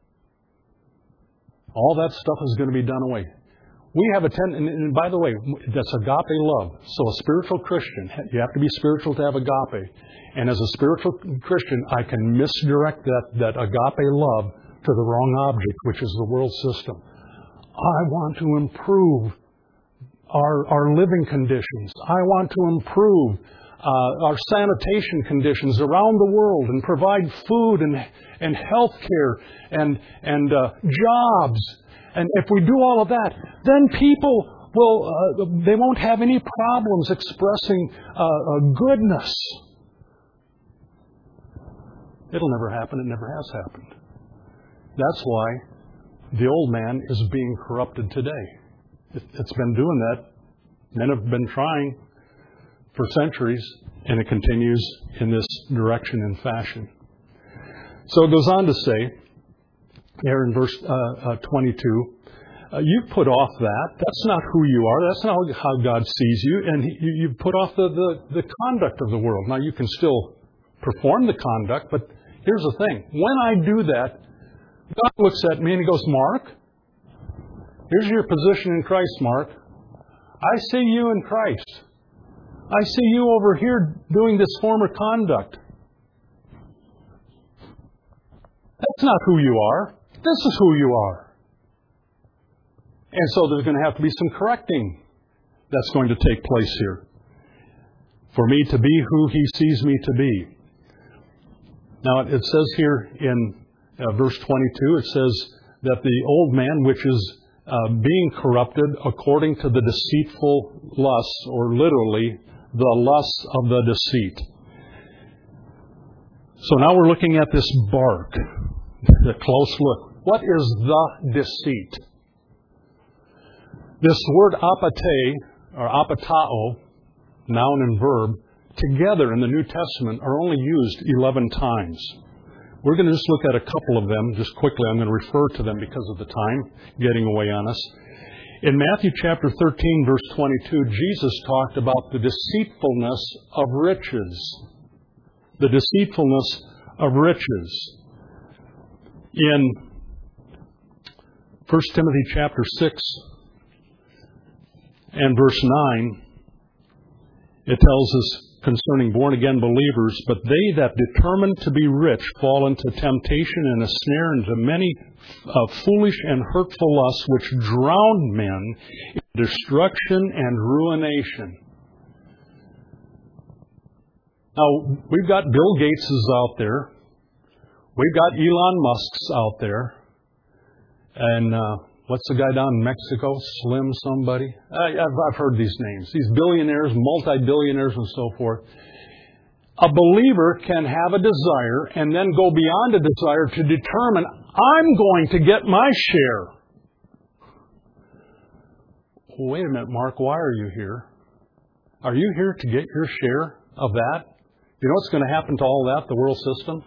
All that stuff is going to be done away. We have a ten, and, and by the way, that's agape love. So a spiritual Christian, you have to be spiritual to have agape. And as a spiritual Christian, I can misdirect that, that agape love to the wrong object, which is the world system. I want to improve our, our living conditions. I want to improve uh, our sanitation conditions around the world and provide food and, and health care and, and uh, jobs. And if we do all of that, then people will, uh, they won't have any problems expressing uh, uh, goodness. It'll never happen. It never has happened. That's why the old man is being corrupted today. It's been doing that. Men have been trying for centuries, and it continues in this direction and fashion. So it goes on to say, there in verse uh, uh, twenty-two, uh, you've put off that. That's not who you are. That's not how God sees you. And he, you, you've put off the, the, the conduct of the world. Now, you can still perform the conduct, but here's the thing. When I do that, God looks at me and He goes, Mark, here's your position in Christ, Mark. I see you in Christ. I see you over here doing this former conduct. That's not who you are. This is who you are. And so there's going to have to be some correcting that's going to take place here for me to be who He sees me to be. Now, it says here in uh, verse twenty-two, it says that the old man, which is uh, being corrupted according to the deceitful lusts, or literally, the lusts of the deceit. So now we're looking at this bark. A close look. What is the deceit? This word apate, or apatao, noun and verb, together in the New Testament are only used eleven times. We're going to just look at a couple of them just quickly. I'm going to refer to them because of the time getting away on us. In Matthew chapter thirteen, verse twenty-two, Jesus talked about the deceitfulness of riches. The deceitfulness of riches. In First Timothy chapter six and verse nine, it tells us concerning born-again believers, but they that determine to be rich fall into temptation and a snare, into many uh, foolish and hurtful lusts, which drown men in destruction and ruination. Now, we've got Bill Gateses out there. We've got Elon Musk's out there. And uh, what's the guy down in Mexico? Slim somebody? I, I've, I've heard these names. These billionaires, multi-billionaires and so forth. A believer can have a desire and then go beyond a desire to determine, I'm going to get my share. Well, wait a minute, Mark, why are you here? Are you here to get your share of that? You know what's going to happen to all that, the world system?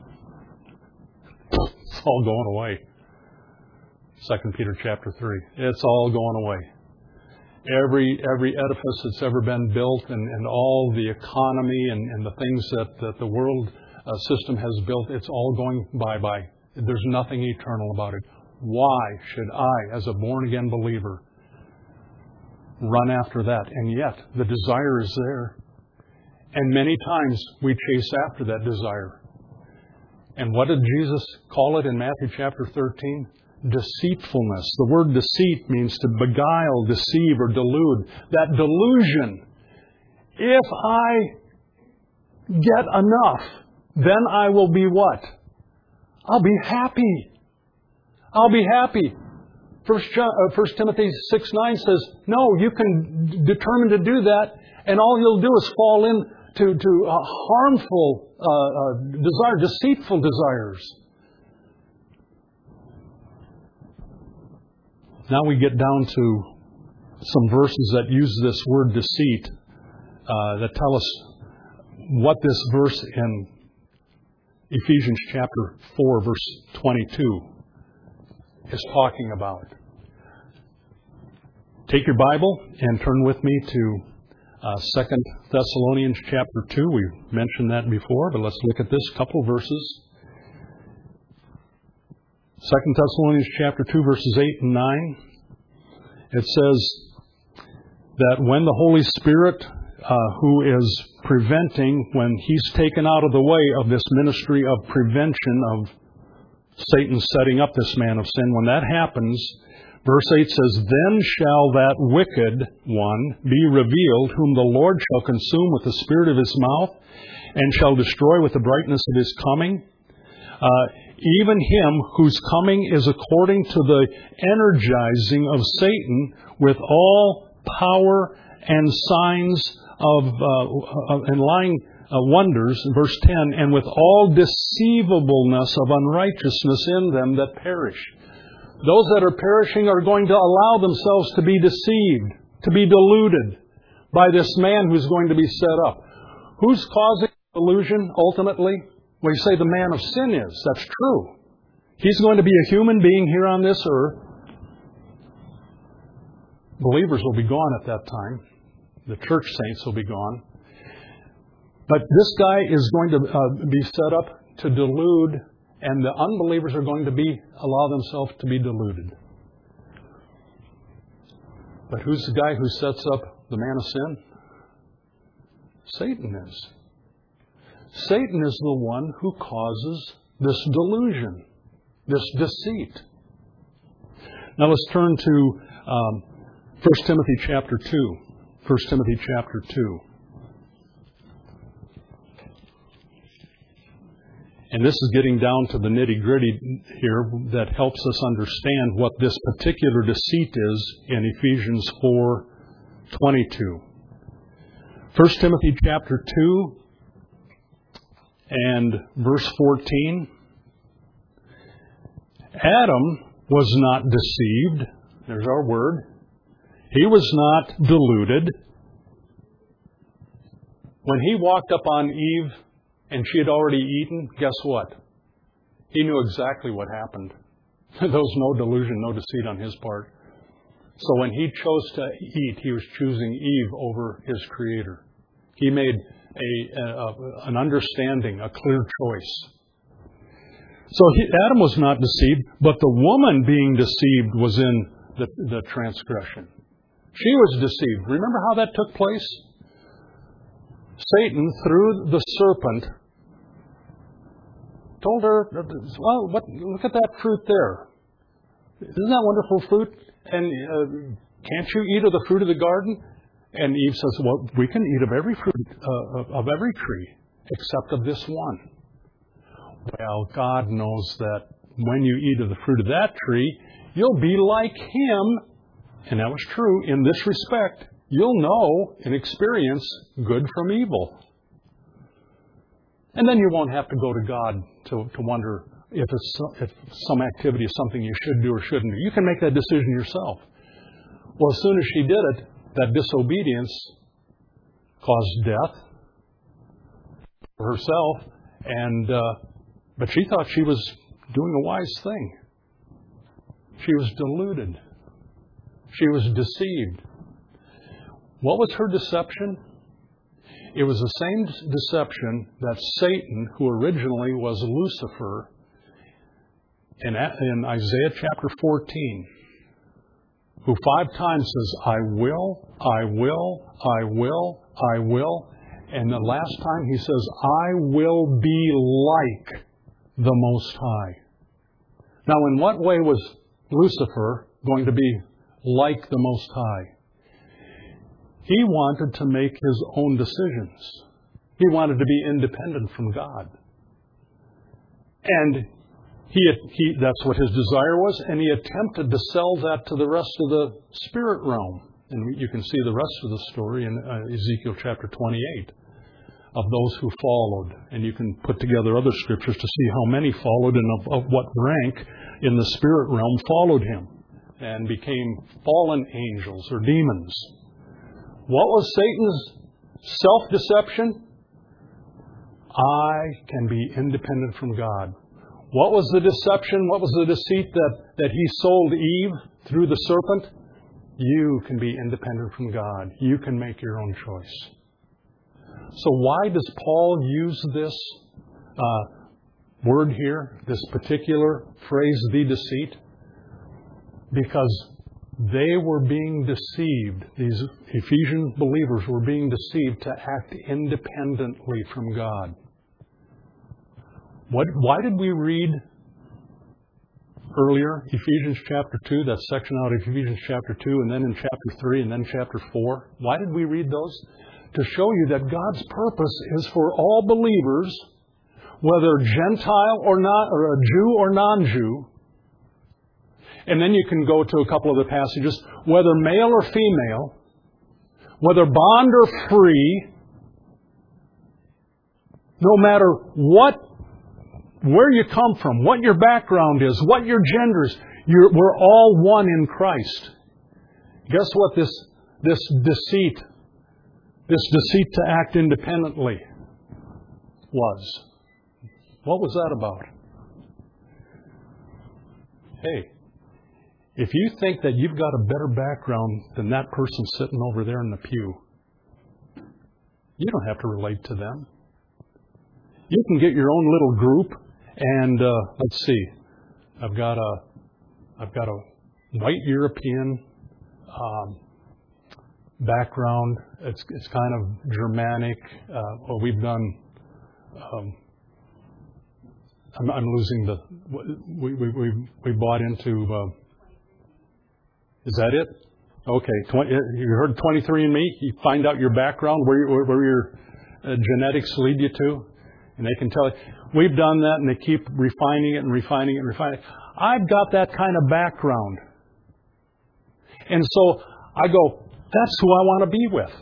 It's all going away. Second Peter chapter three. It's all going away. Every every edifice that's ever been built and, and all the economy and, and the things that, that the world uh, system has built, it's all going bye-bye. There's nothing eternal about it. Why should I, as a born-again believer, run after that? And yet, the desire is there. And many times we chase after that desire. And what did Jesus call it in Matthew chapter thirteen? Deceitfulness. The word deceit means to beguile, deceive, or delude. That delusion. If I get enough, then I will be what? I'll be happy. I'll be happy. First, John, uh, First Timothy six nine says, no, you can d- determine to do that, and all you'll do is fall into to, uh, harmful uh, uh, desire, deceitful desires. Now we get down to some verses that use this word deceit uh, that tell us what this verse in Ephesians chapter four, verse twenty-two is talking about. Take your Bible and turn with me to uh, Second Thessalonians chapter two. We mentioned that before, but let's look at this couple verses. Second Thessalonians chapter two, verses eight and nine. It says that when the Holy Spirit, uh, who is preventing, when He's taken out of the way of this ministry of prevention of Satan setting up this man of sin, when that happens, verse eight says, "Then shall that wicked one be revealed, whom the Lord shall consume with the spirit of His mouth, and shall destroy with the brightness of His coming. Uh, even him whose coming is according to the energizing of Satan with all power and signs of uh, and lying uh, wonders," verse ten, "and with all deceivableness of unrighteousness in them that perish." Those that are perishing are going to allow themselves to be deceived, to be deluded by this man who's going to be set up. Who's causing delusion ultimately? Well, you say the man of sin is. That's true. He's going to be a human being here on this earth. Believers will be gone at that time. The church saints will be gone. But this guy is going to uh, be set up to delude, and the unbelievers are going to be allow themselves to be deluded. But who's the guy who sets up the man of sin? Satan is. Satan is the one who causes this delusion, this deceit. Now let's turn to um, First Timothy chapter two. First Timothy chapter two. And this is getting down to the nitty-gritty here that helps us understand what this particular deceit is in Ephesians four twenty-two. First Timothy chapter two and verse fourteen. Adam was not deceived. There's our word. He was not deluded. When he walked up on Eve and she had already eaten, guess what? He knew exactly what happened. There was no delusion, no deceit on his part. So when he chose to eat, he was choosing Eve over his Creator. He made a, a, an understanding, a clear choice. So he, Adam was not deceived, but the woman being deceived was in the, the transgression. She was deceived. Remember how that took place? Satan, through the serpent, told her, well, what, look at that fruit there. Isn't that wonderful fruit? And uh, can't you eat of the fruit of the garden? And Eve says, well, we can eat of every fruit, uh, of every tree, except of this one. Well, God knows that when you eat of the fruit of that tree, you'll be like Him. And that was true in this respect. You'll know and experience good from evil. And then you won't have to go to God to, to wonder if, it's, if some activity is something you should do or shouldn't do. You can make that decision yourself. Well, as soon as she did it, that disobedience caused death for herself. And uh, but she thought she was doing a wise thing. She was deluded. She was deceived. What was her deception? It was the same deception that Satan, who originally was Lucifer, in, in Isaiah chapter fourteen, who five times says, I will, I will, I will, I will. And the last time he says, I will be like the Most High. Now, in what way was Lucifer going to be like the Most High? He wanted to make his own decisions. He wanted to be independent from God. And he, he, that's what his desire was, and he attempted to sell that to the rest of the spirit realm. And you can see the rest of the story in uh, Ezekiel chapter twenty-eight of those who followed. And you can put together other scriptures to see how many followed and of, of what rank in the spirit realm followed him. and became fallen angels or demons. What was Satan's self-deception? I can be independent from God. What was the deception? What was the deceit that, that he sold Eve through the serpent? You can be independent from God. You can make your own choice. So why does Paul use this uh, word here, this particular phrase, the deceit? Because they were being deceived. These Ephesian believers were being deceived to act independently from God. What, why did we read earlier, Ephesians chapter two, that section out of Ephesians chapter two, and then in chapter three, and then chapter four? Why did we read those? To show you that God's purpose is for all believers, whether Gentile or not, or a Jew or non-Jew. And then you can go to a couple of the passages, whether male or female, whether bond or free, no matter what, where you come from, what your background is, what your gender is, you're, we're all one in Christ. Guess what this, this deceit, this deceit to act independently was? What was that about? Hey, if you think that you've got a better background than that person sitting over there in the pew, you don't have to relate to them. You can get your own little group, and uh, let's see, I've got a, I've got a white European um, background. It's it's kind of Germanic. Uh, well, we've done. Um, I'm, I'm losing the. We we we we bought into. Uh, is that it? Okay, twenty, you heard twenty-three and me. You find out your background, where where, where your uh, genetics lead you to, and they can tell you. We've done that, and they keep refining it and refining it and refining it. I've got that kind of background, and so I go. That's who I want to be with.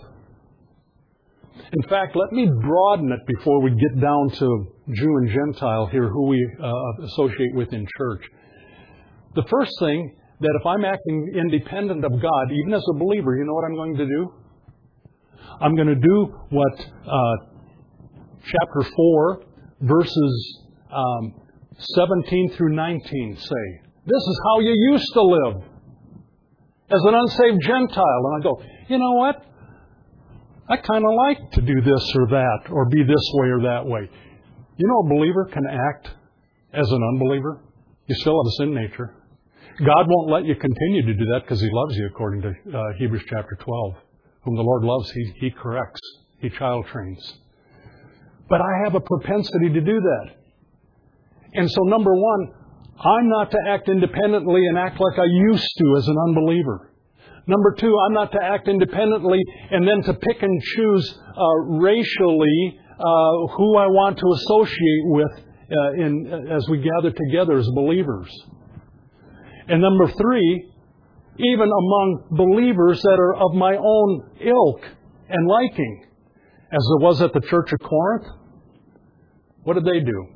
In fact, let me broaden it before we get down to Jew and Gentile here, who we uh, associate with in church. The first thing, that if I'm acting independent of God, even as a believer, you know what I'm going to do? I'm going to do what uh, chapter four, verses um, seventeen through nineteen say. This is how you used to live as an unsaved Gentile. And I go, you know what? I kind of like to do this or that, or be this way or that way. You know, a believer can act as an unbeliever. You still have a sin nature. God won't let you continue to do that because He loves you, according to uh, Hebrews chapter twelve. Whom the Lord loves, He, he corrects. He child trains. But I have a propensity to do that. And so, number one, I'm not to act independently and act like I used to as an unbeliever. Number two, I'm not to act independently and then to pick and choose uh, racially uh, who I want to associate with uh, in, as we gather together as believers. And number three, even among believers that are of my own ilk and liking, as there was at the Church of Corinth, what did they do?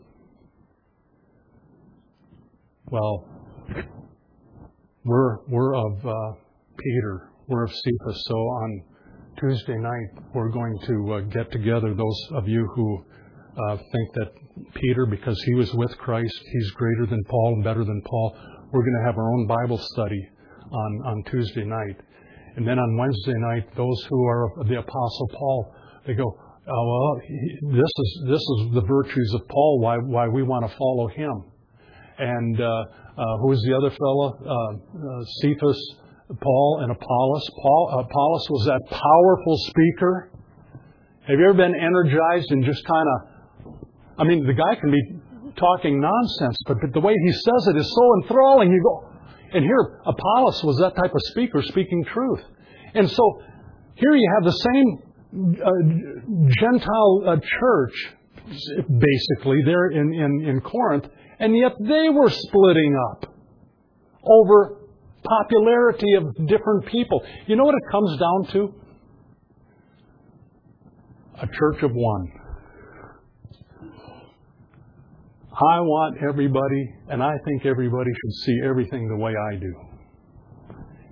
Well, we're we're of uh, Peter, we're of Cephas. So on Tuesday night, we're going to uh, get together. Those of you who uh, think that Peter, because he was with Christ, he's greater than Paul and better than Paul. We're going to have our own Bible study on, on Tuesday night. And then on Wednesday night, those who are of the Apostle Paul, they go, oh, well, he, this is this is the virtues of Paul, why why we want to follow him. And uh, uh, who was the other fellow? Uh, uh, Cephas, Paul, and Apollos. Paul, Apollos was that powerful speaker. Have you ever been energized and just kind of, I mean, the guy can be talking nonsense, but the way he says it is so enthralling. You go, and here, Apollos was that type of speaker speaking truth. And so here you have the same uh, Gentile uh, church, basically, there in, in, in Corinth, and yet they were splitting up over popularity of different people. You know what it comes down to? A church of one. I want everybody, and I think everybody should see everything the way I do.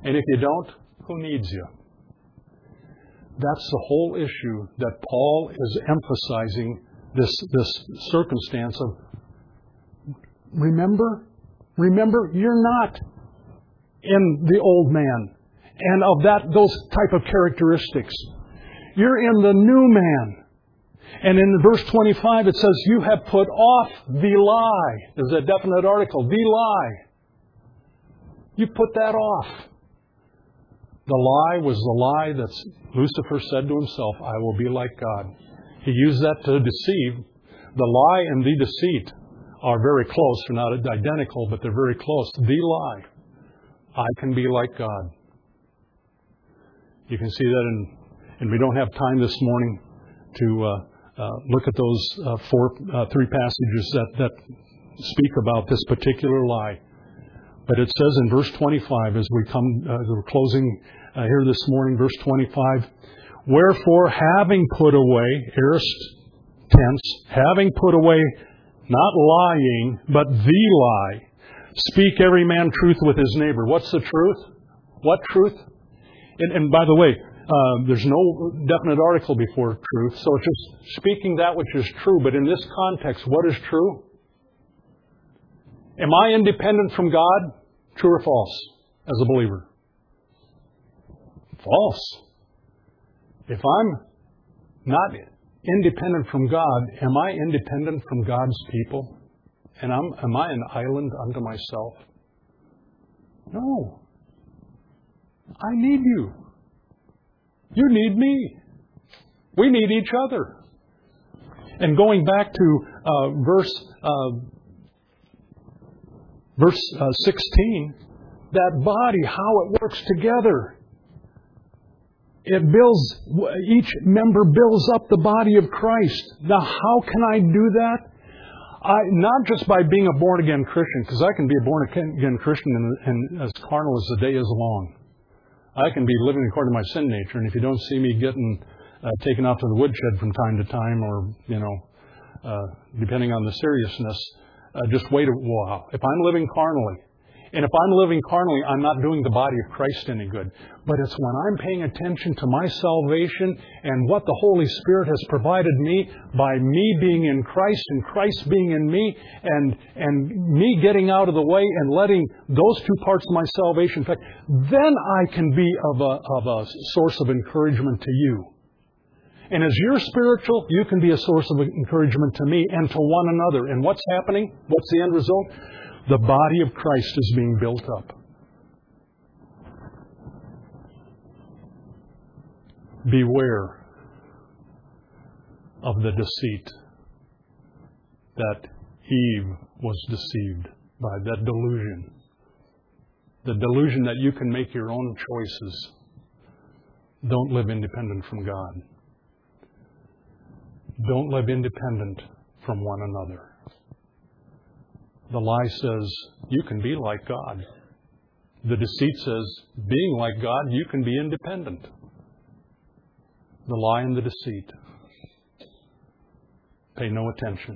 And if you don't, who needs you? That's the whole issue that Paul is emphasizing, this, this circumstance of, remember, remember, you're not in the old man and of that those type of characteristics. You're in the new man. And in verse twenty-five it says, you have put off the lie. There's a definite article, the lie. You put that off. The lie was the lie that Lucifer said to himself, I will be like God. He used that to deceive. The lie and the deceit are very close. They're not identical, but they're very close. The lie. I can be like God. You can see that in, and we don't have time this morning to uh, uh, look at those uh, four, uh, three passages that, that speak about this particular lie. But it says in verse twenty-five, as we come, uh, we're closing uh, here this morning, verse twenty-five, wherefore, having put away, aorist tense, having put away, not lying, but the lie, speak every man truth with his neighbor. What's the truth? What truth? And, and by the way, uh, there's no definite article before truth, so it's just speaking that which is true. But in this context, what is true? Am I independent from God? True or false? As a believer? False. If I'm not independent from God, am I independent from God's people? And I'm, am I an island unto myself? No. I need you. You need me. We need each other. And going back to uh, verse uh, verse uh, sixteen, that body, how it works together. It builds, each member builds up the body of Christ. Now, how can I do that? I, not just by being a born-again Christian, because I can be a born-again Christian and, and as carnal as the day is long. I can be living according to my sin nature, and if you don't see me getting uh, taken off to the woodshed from time to time, or, you know, uh, depending on the seriousness, uh, just wait a while. If I'm living carnally, and if I'm living carnally, I'm not doing the body of Christ any good. But it's when I'm paying attention to my salvation and what the Holy Spirit has provided me by me being in Christ and Christ being in me, and and me getting out of the way and letting those two parts of my salvation affect, then I can be of a, of a source of encouragement to you. And as you're spiritual, you can be a source of encouragement to me and to one another. And what's happening? What's the end result? The body of Christ is being built up. Beware of the deceit that Eve was deceived by, that delusion. The delusion that you can make your own choices. Don't live independent from God. Don't live independent from one another. The lie says, you can be like God. The deceit says, being like God, you can be independent. The lie and the deceit. Pay no attention.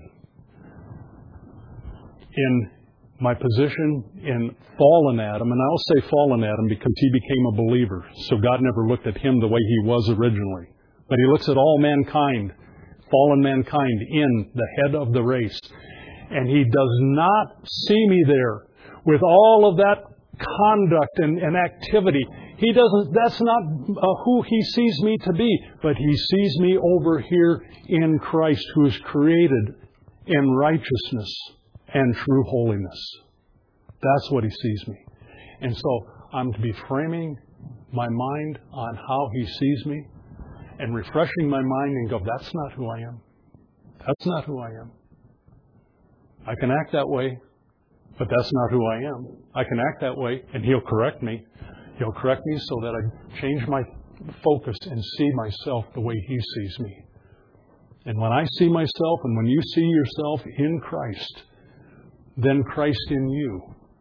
In my position in fallen Adam, and I'll say fallen Adam because he became a believer, so God never looked at him the way he was originally. But he looks at all mankind, fallen mankind, in the head of the race. And he does not see me there with all of that conduct and, and activity. He doesn't, that's not uh, who he sees me to be, but he sees me over here in Christ, who is created in righteousness and true holiness. That's what he sees me. And so I'm to be framing my mind on how he sees me and refreshing my mind and go, that's not who I am. That's not who I am. I can act that way, but that's not who I am. I can act that way, and He'll correct me. He'll correct me so that I change my focus and see myself the way He sees me. And when I see myself, and when you see yourself in Christ, then Christ in you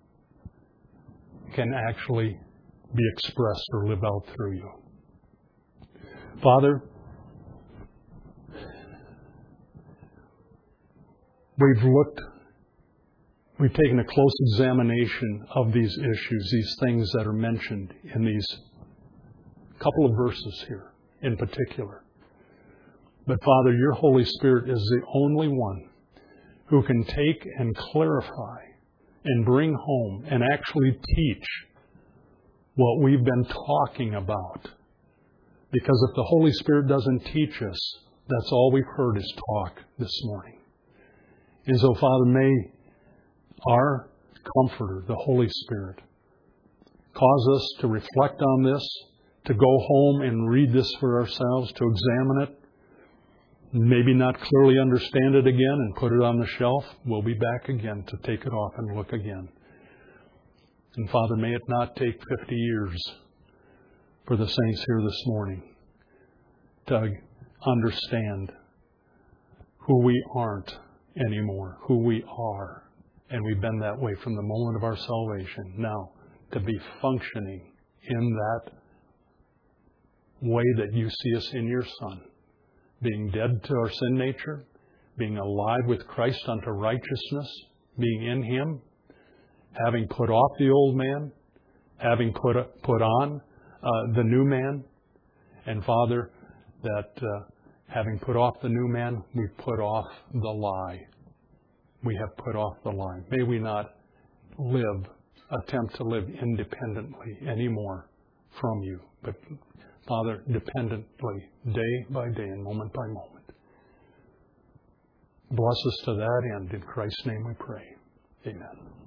can actually be expressed or live out through you. Father, we've looked We've taken a close examination of these issues, these things that are mentioned in these couple of verses here in particular. But Father, your Holy Spirit is the only one who can take and clarify and bring home and actually teach what we've been talking about. Because if the Holy Spirit doesn't teach us, that's all we've heard is talk this morning. And so, Father, may our Comforter, the Holy Spirit, cause us to reflect on this, to go home and read this for ourselves, to examine it, maybe not clearly understand it again and put it on the shelf. We'll be back again to take it off and look again. And Father, may it not take fifty years for the saints here this morning to understand who we aren't anymore, who we are. And we've been that way from the moment of our salvation. Now, to be functioning in that way that you see us in your Son, being dead to our sin nature, being alive with Christ unto righteousness, being in Him, having put off the old man, having put put on uh, the new man, and Father, that uh, having put off the new man, we put off the lie. We have put off the lie. May we not live, attempt to live independently anymore from you, but Father, dependently, day by day and moment by moment. Bless us to that end. In Christ's name we pray. Amen.